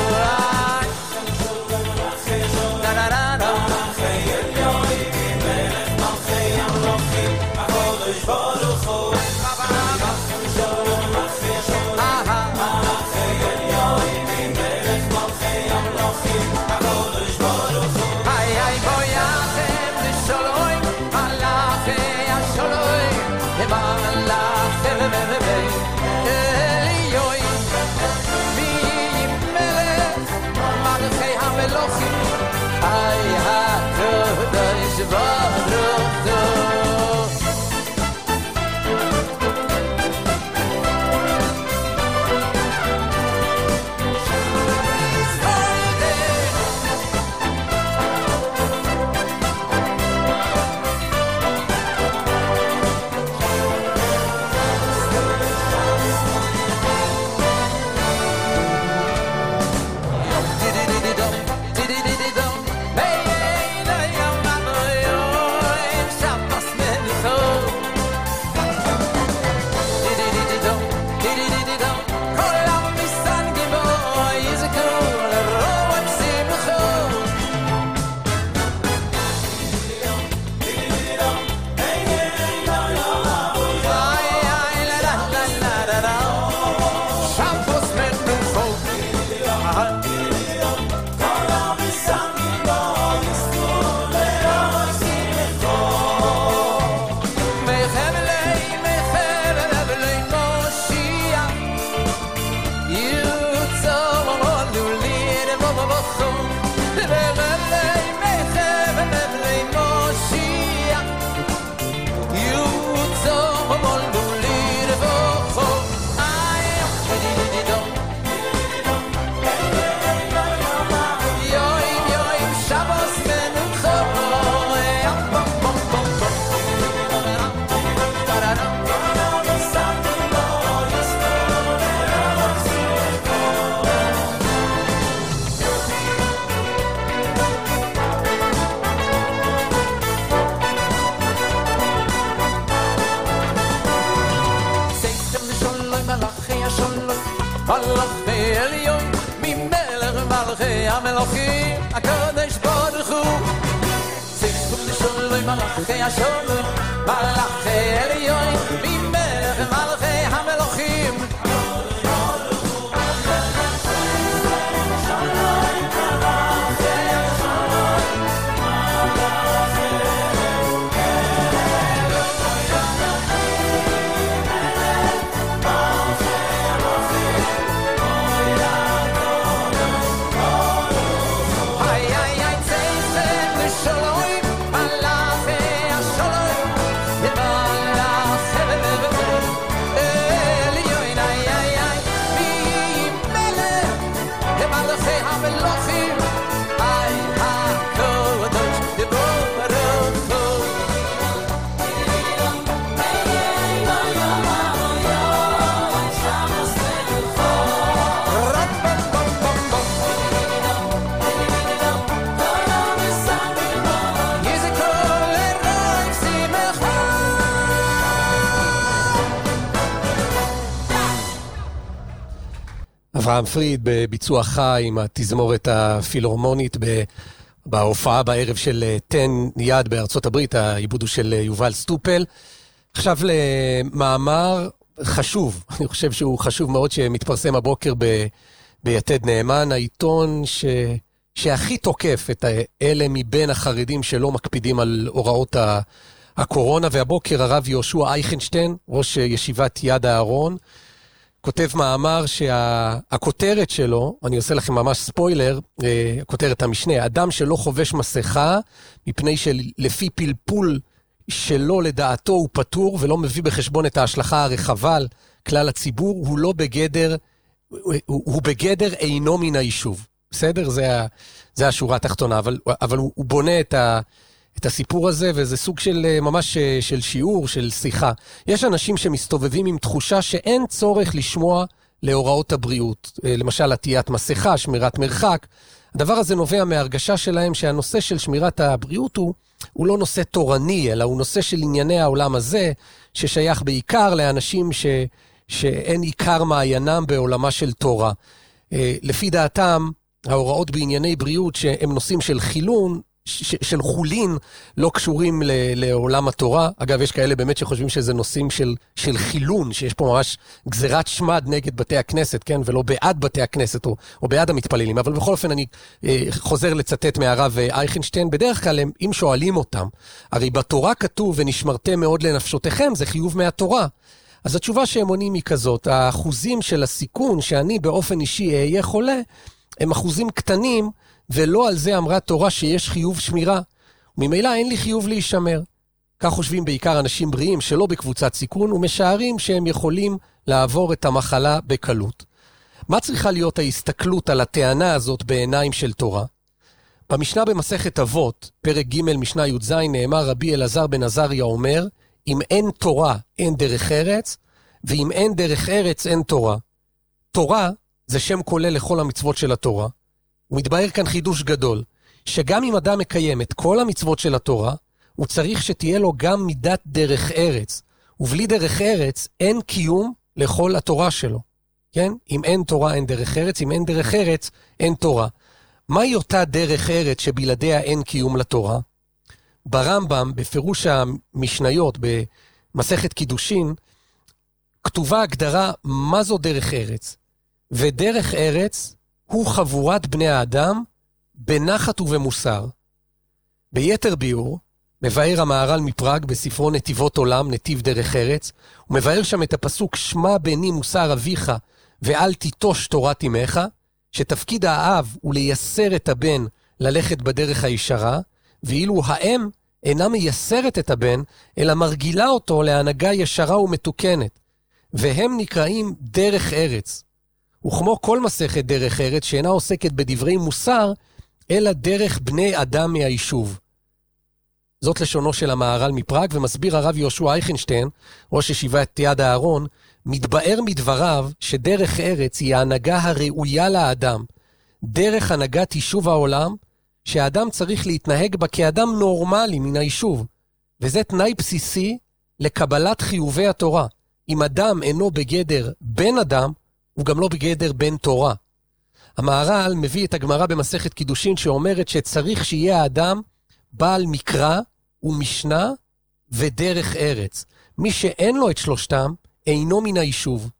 מלכי עליון ממלך מלכי המלוכים הקדוש ברוך הוא סיפור לשולוי מלכי השולוי מלכי עליון ממלך מלכי המלוכים אברהם פריד בביצוע חי עם התזמורת הפילהרמונית בהופעה בערב של תן יד בארצות הברית, העיבוד הוא של יובל סטופל. עכשיו למאמר חשוב, אני חושב שהוא חשוב מאוד, שמתפרסם הבוקר ביתד נאמן, העיתון שהכי תוקף את האלה מבין החרדים שלא מקפידים על הוראות הקורונה, והבוקר הרב יהושע אייכנשטיין, ראש ישיבת יד הארון, כותב מאמר שהכותרת שלו, אני עושה לכם ממש ספוילר, כותרת המשנה, אדם שלא חובש מסכה, מפני שלפי פלפול שלו לדעתו הוא פטור, ולא מביא בחשבון את ההשלכה הרחבה כלל הציבור, הוא לא בגדר, הוא בגדר אינו מן היישוב. בסדר? זה השורה התחתונה, אבל הוא בונה את הסיפור הזה, וזה סוג של ממש של שיעור, של שיחה. יש אנשים שמסתובבים עם תחושה שאין צורך לשמוע להוראות הבריאות. למשל, עטיית מסכה, שמירת מרחק. הדבר הזה נובע מהרגשה שלהם שהנושא של שמירת הבריאות הוא לא נושא תורני, אלא הוא נושא של ענייני העולם הזה, ששייך בעיקר לאנשים שאין עיקר מעיינם בעולמה של תורה. לפי דעתם, ההוראות בענייני בריאות שהם נושאים של חילון, של חולין, לא קשורים לעולם התורה. אגב, יש כאלה באמת שחושבים שזה נושאים של חילון, שיש פה ממש גזירת שמד נגד בתי הכנסת, כן? ולא בעד בתי הכנסת או בעד המתפללים. אבל בכל אופן אני חוזר לצטט מהרב אייכנשטיין. בדרך כלל אם שואלים אותם, הרי בתורה כתוב ונשמרתם מאוד לנפשותיכם, זה חיוב מהתורה. אז התשובה שהם עונים היא כזאת, האחוזים של הסיכון שאני באופן אישי אהיה חולה, הם אחוזים קטנים, ולא על זה אמרה תורה שיש חיוב שמירה. וממילא אין לי חיוב להישמר. כך חושבים בעיקר אנשים בריאים שלא בקבוצת סיכון, ומשערים שהם יכולים לעבור את המחלה בקלות. מה צריכה להיות ההסתכלות על הטענה הזאת בעיניים של תורה? במשנה במסכת אבות, פרק ג' משנה י"ז, נאמר רבי אלעזר בן עזריה אומר, אם אין תורה אין דרך ארץ, ואם אין דרך ארץ אין תורה. תורה זה שם כולל לכל המצוות של התורה. ומתבהר כאן חידוש גדול, שגם אם אדם מקיים את כל המצוות של התורה, הוא צריך שתהיה לו גם מידת דרך ארץ. ובלי דרך ארץ אין קיום לכל התורה שלו. כן? אם אין תורה אין דרך ארץ, אם אין דרך ארץ אין תורה. מהי אותה דרך ארץ שבלעדיה אין קיום לתורה? ברמב"ם, בפירוש המשניות, במסכת קידושין, כתובה הגדרה מה זו דרך ארץ. ודרך ארץ הוא חבורת בני האדם בנחת ובמוסר. ביתר ביור, מבאר המהר"ל מפראג בספרו נתיבות עולם, נתיב דרך ארץ, הוא מבאר שם את הפסוק שמע בני מוסר אביך ואל תיטוש תורת אמך, שתפקיד האב הוא לייסר את הבן ללכת בדרך הישרה, ואילו האם אינה מייסרת את הבן, אלא מרגילה אותו להנהגה ישרה ומתוקנת, והם נקראים דרך ארץ. וכמו כל מסכת דרך ארץ שאינה עוסקת בדברי מוסר, אלא דרך בני אדם מהיישוב. זאת לשונו של המהר"ל מפראג, ומסביר הרב יהושע אייכנשטיין, ראש ישיבת יד הארון, מתבאר מדבריו שדרך ארץ היא ההנהגה הראויה לאדם, דרך הנהגת יישוב העולם, שהאדם צריך להתנהג בה כאדם נורמלי מן היישוב, וזה תנאי בסיסי לקבלת חיובי התורה. אם אדם אינו בגדר בן אדם, הוא גם לא בגדר בן תורה. המהר"ל מביא את הגמרא במסכת קידושין שאומרת שצריך שיהיה האדם בעל מקרא ומשנה ודרך ארץ. מי שאין לו את שלושתם אינו מן היישוב.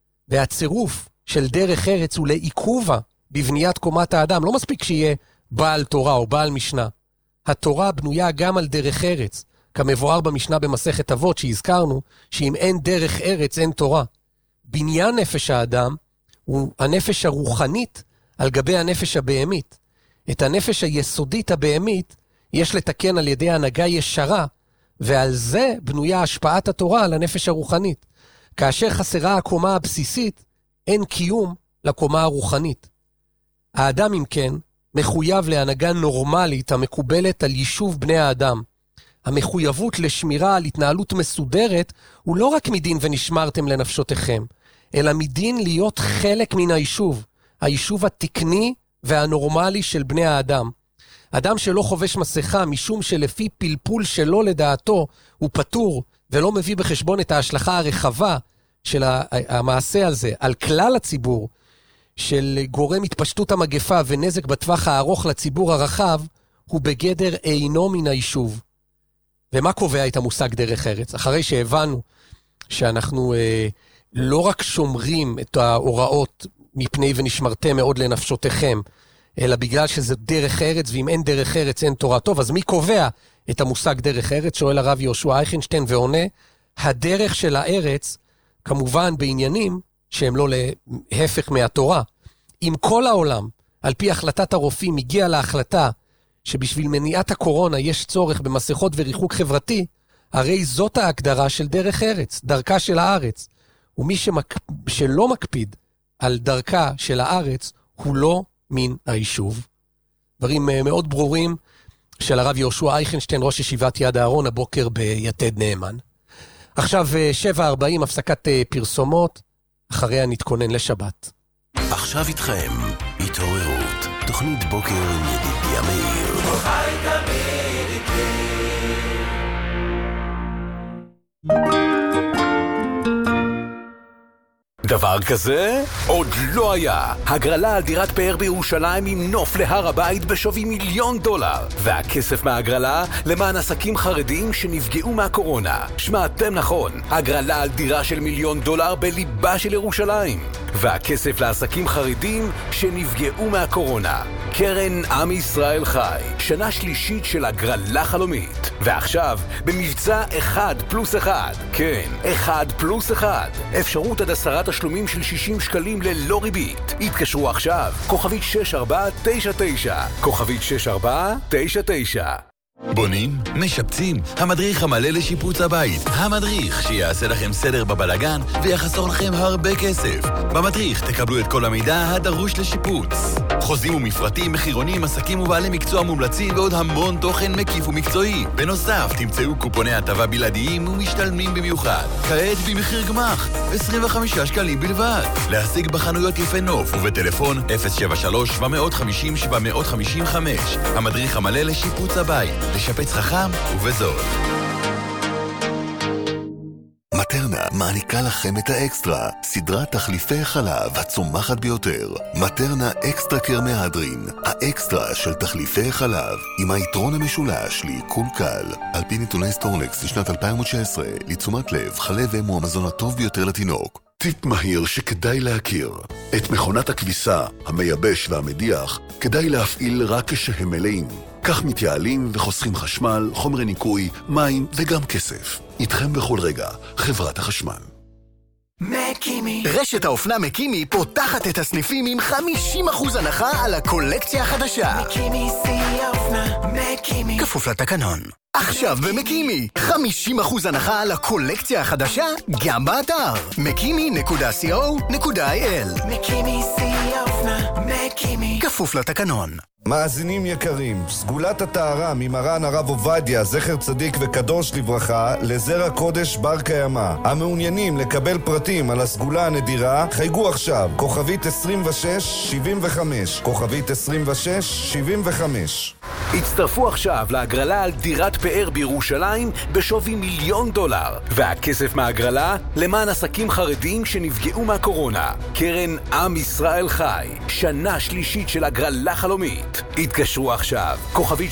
והצירוף של דרך ארץ הוא לעיכובה בבניית קומת האדם. לא מספיק שיהיה בעל תורה או בעל משנה. התורה בנויה גם על דרך ארץ, כמבואר במשנה במסכת אבות שהזכרנו, שאם אין דרך ארץ אין תורה. בניין נפש האדם הוא הנפש הרוחנית על גבי הנפש הבהמית. את הנפש היסודית הבהמית יש לתקן על ידי הנהגה ישרה, ועל זה בנויה השפעת התורה על הנפש הרוחנית. כאשר חסרה הקומה הבסיסית, אין קיום לקומה הרוחנית. האדם אם כן מחויב להנהגה נורמלית המקובלת על יישוב בני האדם. המחויבות לשמירה על התנהלות מסודרת הוא לא רק מדין ונשמרתם לנפשותיכם, אלא מדין להיות חלק מן היישוב, היישוב התקני והנורמלי של בני האדם. אדם שלא חובש מסכה משום שלפי פלפול שלו לדעתו הוא פטור ולא מביא בחשבון את ההשלכה הרחבה של המעשה הזה על כלל הציבור, של גורם התפשטות המגפה ונזק בטווח הארוך לציבור הרחב, הוא בגדר אינו מן היישוב. ומה קובע את המושג דרך ארץ? אחרי שהבנו שאנחנו לא רק שומרים את ההוראות מפני ונשמרתם מאוד לנפשותיכם, אלא בגלל שזה דרך ארץ, ואם אין דרך ארץ אין תורה. טוב, אז מי קובע את המושג דרך ארץ? שואל הרב יהושע אייכנשטיין ועונה, הדרך של הארץ, כמובן בעניינים שהם לא להפך מהתורה. אם כל העולם, על פי החלטת הרופאים, הגיע להחלטה שבשביל מניעת הקורונה יש צורך במסכות וריחוק חברתי, הרי זאת ההגדרה של דרך ארץ, דרכה של הארץ. ומי שלא מקפיד על דרכה של הארץ, הוא לא מן היישוב. דברים מאוד ברורים של הרב יהושע אייכנשטיין, ראש ישיבת יד הארון, הבוקר ביתד נאמן. עכשיו 7:40, הפסקת פרסומות, אחריה נתכונן לשבת. עכשיו איתכם, התעוררות, תוכנית בוקר עם ידידיה מאיר. חי תמיד איתי. דבר כזה עוד לא היה. הגרלה על דירת פאר בירושלים עם נוף להר הבית בשווי $1,000,000, והכסף מהגרלה למען עסקים חרדים שנפגעו מהקורונה. שמעתם נכון, הגרלה על דירה של $1,000,000 בליבה של ירושלים, והכסף לעסקים חרדים שנפגעו מהקורונה. קרן עם ישראל חי, שנה שלישית של הגרלה חלומית, ועכשיו במבצע 1+1. כן, 1+1. אפשרות עד 10 תשלומים של 60 שקלים ללא ריבית. התקשרו עכשיו, כוכבית 6499, כוכבית 6499. בונים, משפצים, המדריך המלא לשיפוץ הבית. המדריך שיעשה לכם סדר בבלגן ויחסור לכם הרבה כסף. במדריך תקבלו את כל המידע הדרוש לשיפוץ. חוזים ומפרטים, מחירונים, עסקים ובעלי מקצוע מומלצים ועוד המון תוכן מקיף ומקצועי. בנוסף, תמצאו קופוני הטבה בלעדיים ומשתלמים במיוחד. כעת במחיר גמח, 25 שקלים בלבד. להשיג בחנויות יפה נוף ובטלפון 073-750-755. המדריך המלא לשיפוץ הבית. לשפץ חכם ובזול. מטרנה מעניקה לכם את האקסטרה, סדרת תחליפי חלב הצומחת ביותר. מטרנה אקסטרה קר מהדרין, האקסטרה של תחליפי חלב, עם היתרון המשולש לעיכול קל. על פי נתוני סטורנקס לשנת 2019, לתשומת לב, חלב אם הוא המזון הטוב ביותר לתינוק. טיפ מהיר שכדאי להכיר. את מכונת הכביסה, המייבש והמדיח, כדאי להפעיל רק כשהם מלאים. כך מתייעלים וחוסכים חשמל, חומרי ניקוי, מים וגם כסף. איתכם בכל רגע, חברת החשמל. מקימי. רשת האופנה מקימי פותחת את הסניפים עם 50% הנחה על הקולקציה החדשה. מקימי שיא האופנה, מקימי. כפוף לתקנון. עכשיו במקימי, 50% הנחה על הקולקציה החדשה, גם באתר. mekimi.co.il. מקימי שיא האופנה, מקימי. כפוף לתקנון. מאזינים יקרים, סגולת הטהרה ממרן הרב עובדיה, זכר צדיק וקדוש לברכה, לזרע קודש בר קיימא. המעוניינים לקבל פרטים על הסגולה הנדירה, חייגו עכשיו, כוכבית 2675, כוכבית 2675. הצטרפו עכשיו להגרלה על דירת פאר בירושלים בשווי $1,000,000, והכסף מהגרלה למען עסקים חרדים שנפגעו מהקורונה. קרן עם ישראל חי, שנה שלישית של הגרלה חלומית. התקשרו עכשיו, כוכבית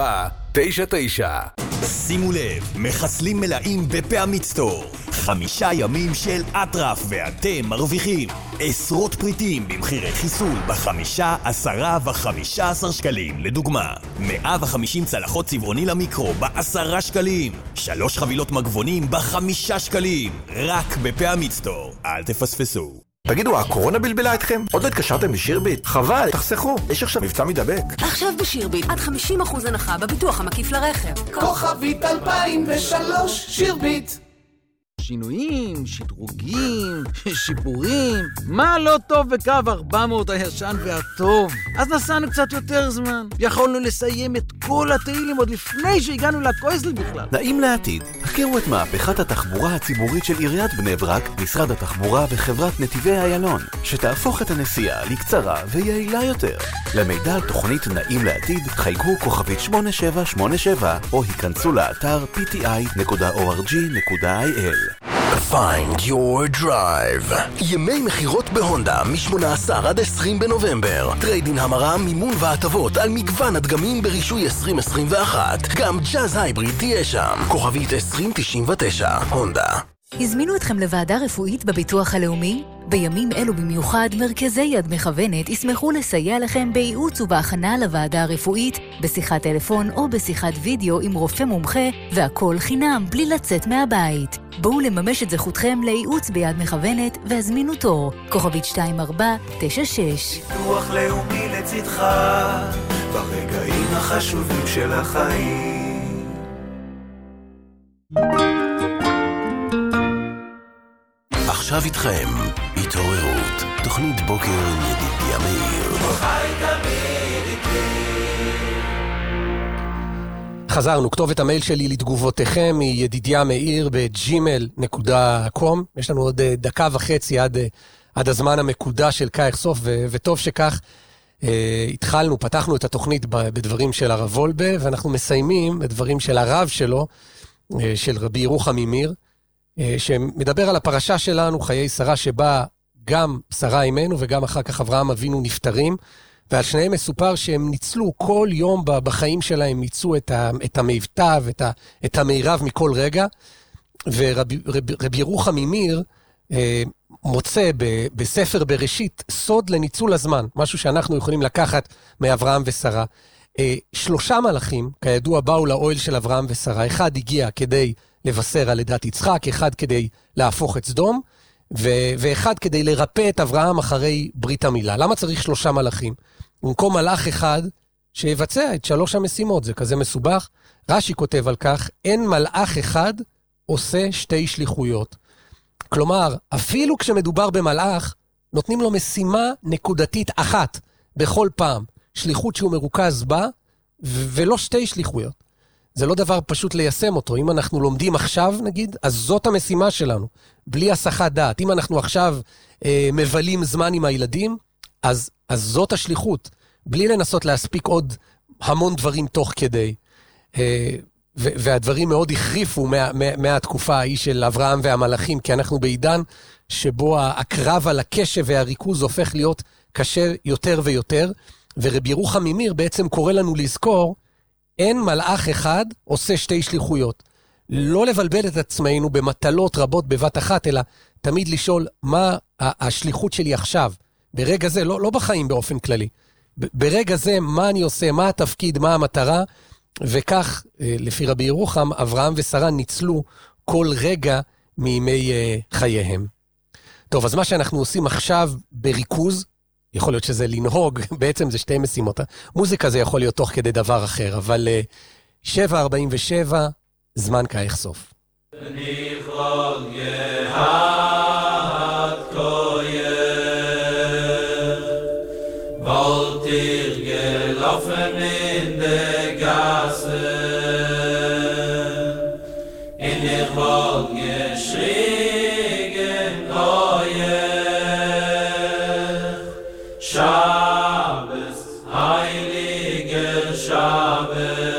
6499. שימו לב, מחסלים מלאים בפעמית סטור. 5 ימים של אטרף ואתם מרוויחים עשרות פריטים במחירי חיסול ב5, 10 ו15 שקלים. לדוגמה, 150 צלחות צבעוני למיקרו ב10 שקלים, 3 חבילות מגבונים ב5 שקלים, רק בפעמית סטור. אל תפספסו. תגידו, הקורונה בלבלה אתכם? עוד לא התקשרתם בשירביט? חבל, תחסכו, יש עכשיו מבצע מדבק. עכשיו בשירביט, עד 50% הנחה בביטוח המקיף לרכב. כוכבית 2003, שירביט. שינויים, שדרוגים, שיפורים. מה לא טוב בקו 400 הישן והטוב? אז נסענו קצת יותר זמן. יכולנו לסיים את כל התהילים עוד לפני שהגענו לקויזל בכלל. נעים לעתיד. הכירו את מהפכת התחבורה הציבורית של עיריית בני ברק, משרד התחבורה וחברת נתיבי איילון, שתהפוך את הנסיעה לקצרה ויעילה יותר. למידע על תוכנית נעים לעתיד, חייגו כוכבית 8787 או היכנסו לאתר pti.org.il. Find your drive. ימי מחירות בהונדה מ-18 עד 20 בנובמבר. טריידין המרה, מימון והטבות על מגוון הדגמים ברישוי 2021. גם ג'אז הייבריד תהיה שם. כוכבית 2099, הונדה. הזמינו אתכם לוועדה רפואית בביטוח הלאומי? בימים אלו במיוחד, מרכזי יד מכוונת ישמחו לסייע לכם בייעוץ ובהכנה לוועדה הרפואית, בשיחת טלפון או בשיחת וידאו עם רופא מומחה, והכל חינם בלי לצאת מהבית. בואו לממש את זכותכם לייעוץ ביד מכוונת והזמינו תור. כוכבית 2496. ביטוח לאומי לצדך ברגעים החשובים של החיים. ועכשיו איתכם, התעוררות, תוכנית בוקר עם ידידיה מאיר. חזרנו, כתובת המייל שלי לתגובותיכם היא ידידיה מאיר ב@gmail.com. יש לנו עוד דקה וחצי עד הזמן המקודש של קאי חשוף, וטוב שכך. פתחנו את התוכנית בדברים של הרב וולבה, ואנחנו מסיימים בדברים של הרב שלו, של רבי ירוחם ממיר, שמדבר על הפרשה שלנו, חיי שרה, שבה גם שרה אימנו וגם אחר כך אברהם אבינו נפטרים, ועל שניהם מסופר שהם ניצלו כל יום בחיים שלהם, ניצלו את המיטב, את המירב מכל רגע, ורבי ירוחם ממיר מוצא בספר בראשית סוד לניצול הזמן, משהו שאנחנו יכולים לקחת מאברהם ושרה. 3 מלאכים, כידוע, באו לאוהל של אברהם ושרה. אחד הגיע כדי לבשר על לידת יצחק, אחד כדי להפוך את סדום, ואחד כדי לרפא את אברהם אחרי ברית המילה. למה צריך 3 מלאכים? במקום מלאך אחד שיבצע את 3 המשימות, זה כזה מסובך. רש"י כותב על כך, אין מלאך אחד עושה 2 שליחויות. כלומר, אפילו כשמדובר במלאך, נותנים לו משימה נקודתית אחת בכל פעם. שליחות שהוא מרוכז בה, ולא 2 שליחויות. זה לא דבר פשוט ליישם אותו. אם אנחנו לומדים עכשיו, נגיד, אז זאת המשימה שלנו, בלי הסחת דעת. אם אנחנו עכשיו מבלים זמן עם הילדים, אז זאת השליחות, בלי לנסות להספיק עוד המון דברים תוך כדי. והדברים מאוד החריפו מהתקופה ההיא של אברהם והמלאכים, כי אנחנו בעידן שבו הקרב על הקשב והריכוז הופך להיות קשה יותר ויותר, ורבי ירוחם ממיר בעצם קורא לנו לזכור, אין מלאך אחד עושה 2 שליחויות. לא לבלבל את עצמנו במטלות רבות בבת אחת, אלא תמיד לשאול מה השליחות שלי עכשיו. ברגע זה, לא בחיים באופן כללי. ברגע זה, מה אני עושה, מה התפקיד, מה המטרה, וכך, לפי רבי ירוחם, אברהם ושרה ניצלו כל רגע מימי חייהם. טוב, אז מה שאנחנו עושים עכשיו בריכוז, יכול להיות שזה לנהוג, בעצם זה 2 משימות. מוזיקה זה יכול להיות תוך כדי דבר אחר, אבל 7:47, זמן קאי חשוף. ניחול יהד koyer, bald dir gelaufen in der Gasse, in ihr Wald geschrien koyer, Shabbos, heiliger Shabbos.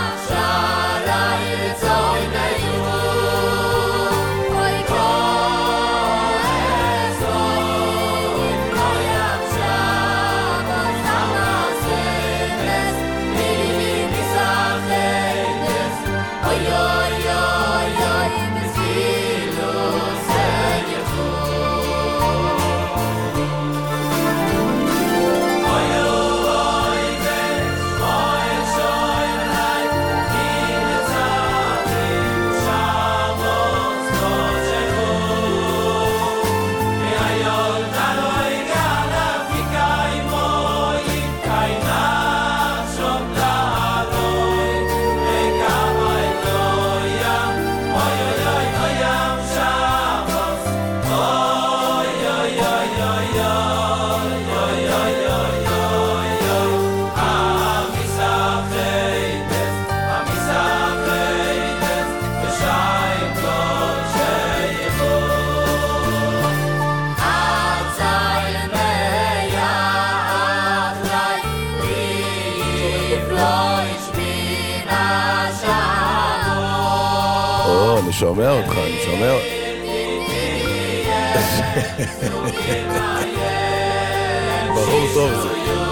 Oh אני שומע אותך. ברור טוב זה.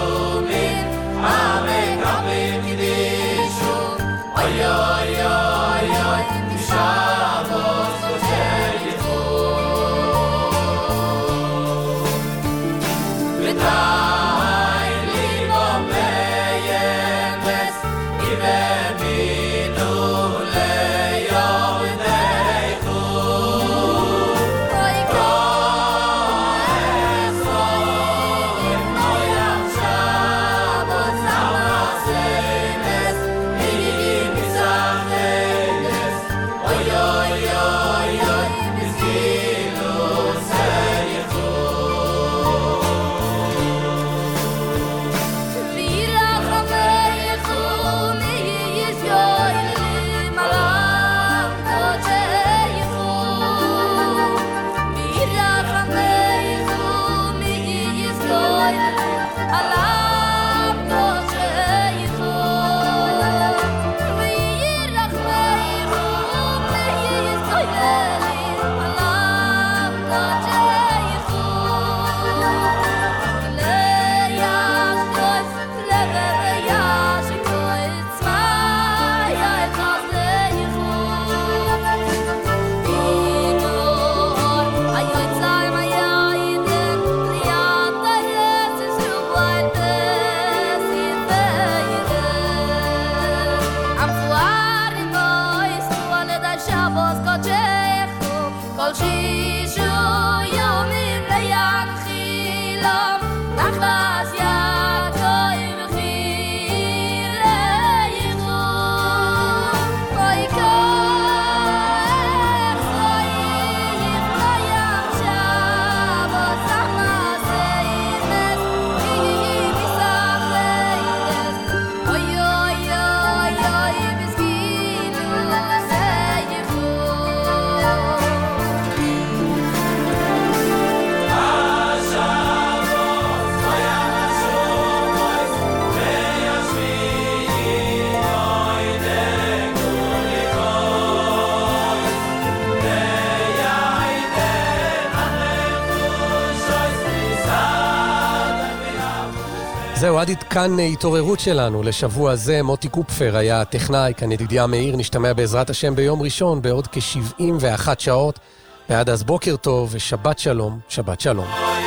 זהו, עד כאן התעוררות שלנו לשבוע זה. מוטי קופפר היה הטכנאי, כאן ידידיה מאיר, נשתמע בעזרת השם ביום ראשון בעוד כ-71 שעות, ועד אז בוקר טוב ושבת שלום, שבת שלום.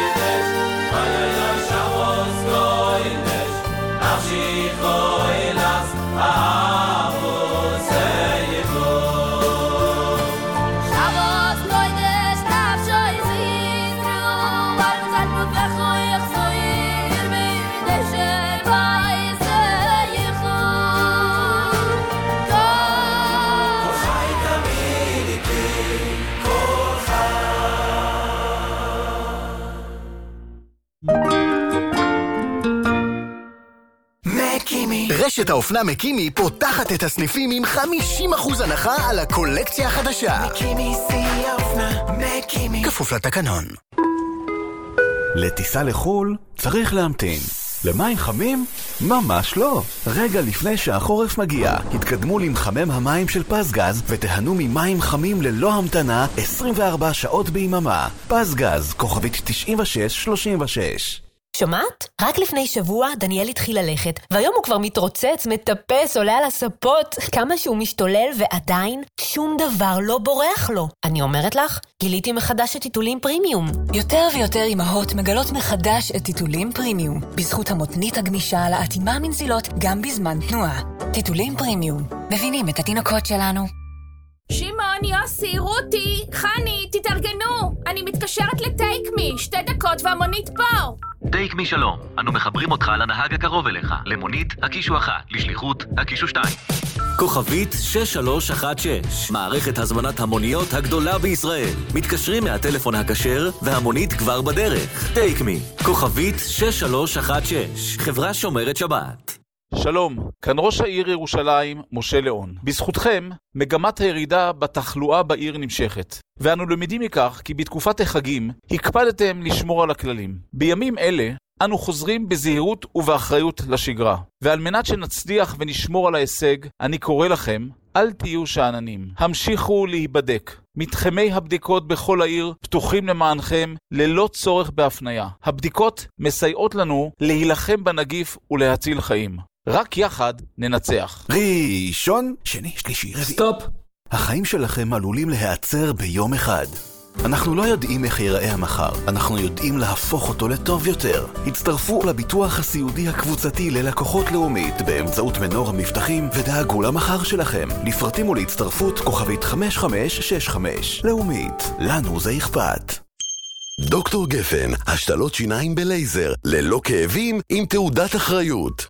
רשת האופנה מקימי פותחת את הסניפים עם 50% הנחה על הקולקציה החדשה. מקימי שיא האופנה, מקימי. כפוף לתקנון. לטיסה לחול צריך להמתין. למים חמים? ממש לא. רגע לפני שהחורף מגיע, התקדמו למחמם המים של פסגז ותהנו ממים חמים ללא המתנה 24 שעות ביממה. פסגז, כוכבית 9636. שומעת? רק לפני שבוע דניאל התחיל ללכת, והיום הוא כבר מתרוצץ, מטפס, עולה על הספות, כמה שהוא משתולל ועדיין שום דבר לא בורח לו. אני אומרת לך, גיליתי מחדש את טיטולים פרימיום. יותר ויותר אמהות מגלות מחדש את טיטולים פרימיום, בזכות המותנית הגמישה להתאימה מנזילות גם בזמן תנועה. טיטולים פרימיום, מבינים את התינוקות שלנו. שמעון, יוסי, רותי, חני, תתארגנו. אני מתקשרת לטייק מי, 2 דקות והמונית פה. טייק מי שלום, אנו מחברים אותך לנהג הקרוב אליך. למונית, הקישו 1, לשליחות, הקישו 2. כוכבית 6316, מערכת הזמנת המוניות הגדולה בישראל. מתקשרים מהטלפון הכשר והמונית כבר בדרך. טייק מי, כוכבית 6316, חברה שומרת שבת. שלום, כאן ראש העיר ירושלים, משה ליאון. בזכותכם, מגמת הירידה בתחלואה בעיר נמשכת. ואנו למדים מכך כי בתקופת החגים הקפדתם לשמור על הכללים. בימים אלה אנו חוזרים בזהירות ובאחריות לשגרה. ועל מנת שנצליח ונשמור על ההישג, אני קורא לכם, אל תהיו שעננים. המשיכו להיבדק. מתחמי הבדיקות בכל העיר פתוחים למענכם ללא צורך בהפניה. הבדיקות מסייעות לנו להילחם בנגיף ולהציל חיים. רק יחד ננצח. ראשון, שני, שלישי, רביעי. סטופ. החיים שלכם עלולים להיעצר ביום אחד. אנחנו לא יודעים איך ייראה המחר, אנחנו יודעים להפוך אותו לטוב יותר. הצטרפו לביטוח הסיעודי הקבוצתי ללקוחות לאומית באמצעות מנור המבטחים ודאגו למחר שלכם. לפרטים ולהצטרפות כוכבית 5565. לאומית, לנו זה אכפת. דוקטור גפן, השתלות שיניים בלייזר, ללא כאבים, עם תעודת אחריות.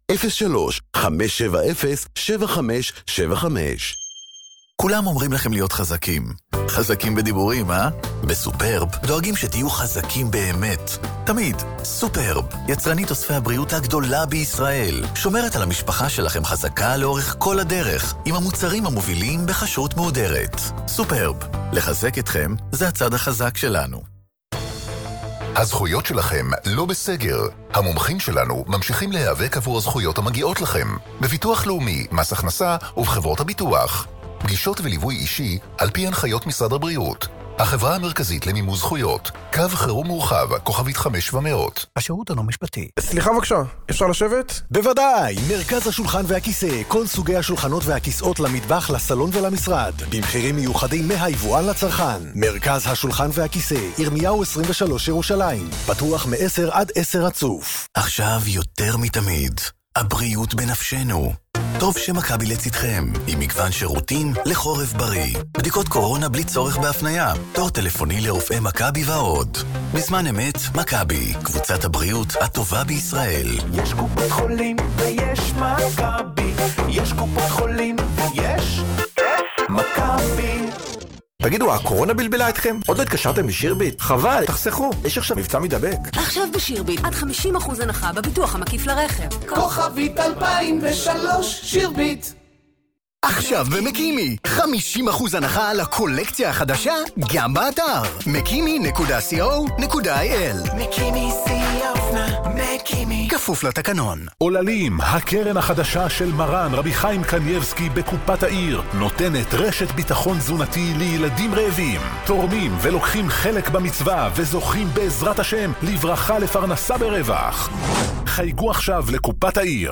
03-570-7575. כולם אומרים לכם להיות חזקים. חזקים בדיבורים, בסופרב דואגים שתהיו חזקים באמת. תמיד. סופרב, יצרנית אוספי הבריאות הגדולה בישראל. שומרת על המשפחה שלכם חזקה לאורך כל הדרך, עם המוצרים המובילים בכשרות מהודרת. סופרב, לחזק אתכם זה הצד החזק שלנו. הזכויות שלכם לא בסגר. המומחים שלנו ממשיכים להיאבק עבור הזכויות המגיעות לכם. בביטוח לאומי, מס הכנסה ובחברות הביטוח. פגישות וליווי אישי על פי הנחיות משרד הבריאות. החברה המרכזית למימוש זכויות. קו חירום מורחב, כוכבית 500. השירות אינו משפטי. סליחה בבקשה, אפשר לשבת? בוודאי, מרכז השולחן והכיסא, כל סוגי השולחנות והכיסאות למטבח, לסלון ולמשרד, במחירים מיוחדים מהיבואן לצרכן. מרכז השולחן והכיסא, ירמיהו 23 ירושלים, פתוח מ-10 עד 10 רצוף. עכשיו יותר מתמיד, הבריאות בנפשנו. טוב שמכבי לצדכם, עם מגוון שירותים לחורף בריא. בדיקות קורונה בלי צורך בהפניה, תור טלפוני לרופאי מכבי ועוד. בזמן אמת, מכבי, קבוצת הבריאות הטובה בישראל. יש קופות חולים ויש מכבי. יש קופות חולים ויש מכבי. תגידו, הקורונה בלבלה אתכם? עוד לא התקשרתם לשירביט? חבל, תחסכו. יש עכשיו מבצע מדבק. עכשיו בשירביט, עד 50% הנחה בביטוח המקיף לרכב. כוכבית 2003, שירביט. עכשיו במקימי, 50% הנחה על הקולקציה החדשה, גם באתר. mekimi.co.il. מקימי שיא האופנה, מקימי. כפוף לתקנון. עוללים, הקרן החדשה של מרן רבי חיים קנייבסקי בקופת העיר, נותנת רשת ביטחון תזונתי לילדים רעבים. תורמים ולוקחים חלק במצווה וזוכים בעזרת השם לברכה לפרנסה ברווח. חייגו עכשיו לקופת העיר,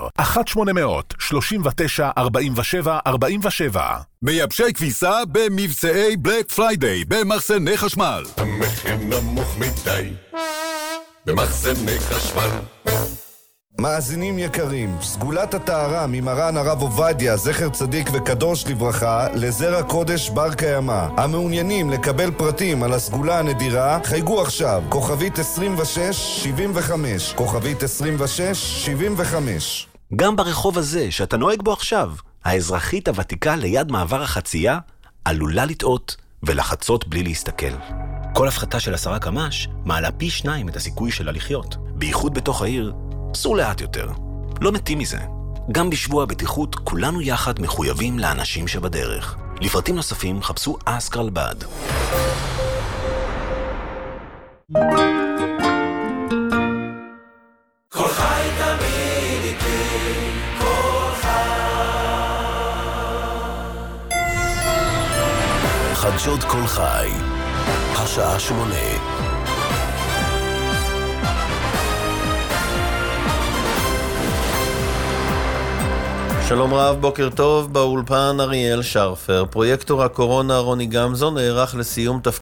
1-800-39-47-47. מייבשי כביסה במבצעי בלק פריידיי במחסני חשמל. המחיר נמוך מדי במחסני חשמל. מאזינים יקרים, סגולת הטהרה ממרן הרב עובדיה, זכר צדיק וקדוש לברכה, לזרע קודש בר קיימא. המעוניינים לקבל פרטים על הסגולה הנדירה, חייגו עכשיו, כוכבית 2675, כוכבית 2675. גם ברחוב הזה שאתה נוהג בו עכשיו, האזרחית הוותיקה ליד מעבר החצייה עלולה לטעות ולחצות בלי להסתכל. כל הפחתה של 10 קמ"ש מעלה פי 2 את הסיכוי שלה לחיות. בייחוד בתוך העיר, סור לאט יותר. לא מתים מזה. גם בשבוע הבטיחות כולנו יחד מחויבים לאנשים שבדרך. לפרטים נוספים חפשו אסקרלבד. כל חי תמיד איתי, כל חדשות כל חי, השעה 8. שלום רב, בוקר טוב, באולפן אריאל שרפר. פרויקטור הקורונה רוני גמזו נערך לסיום תפקיד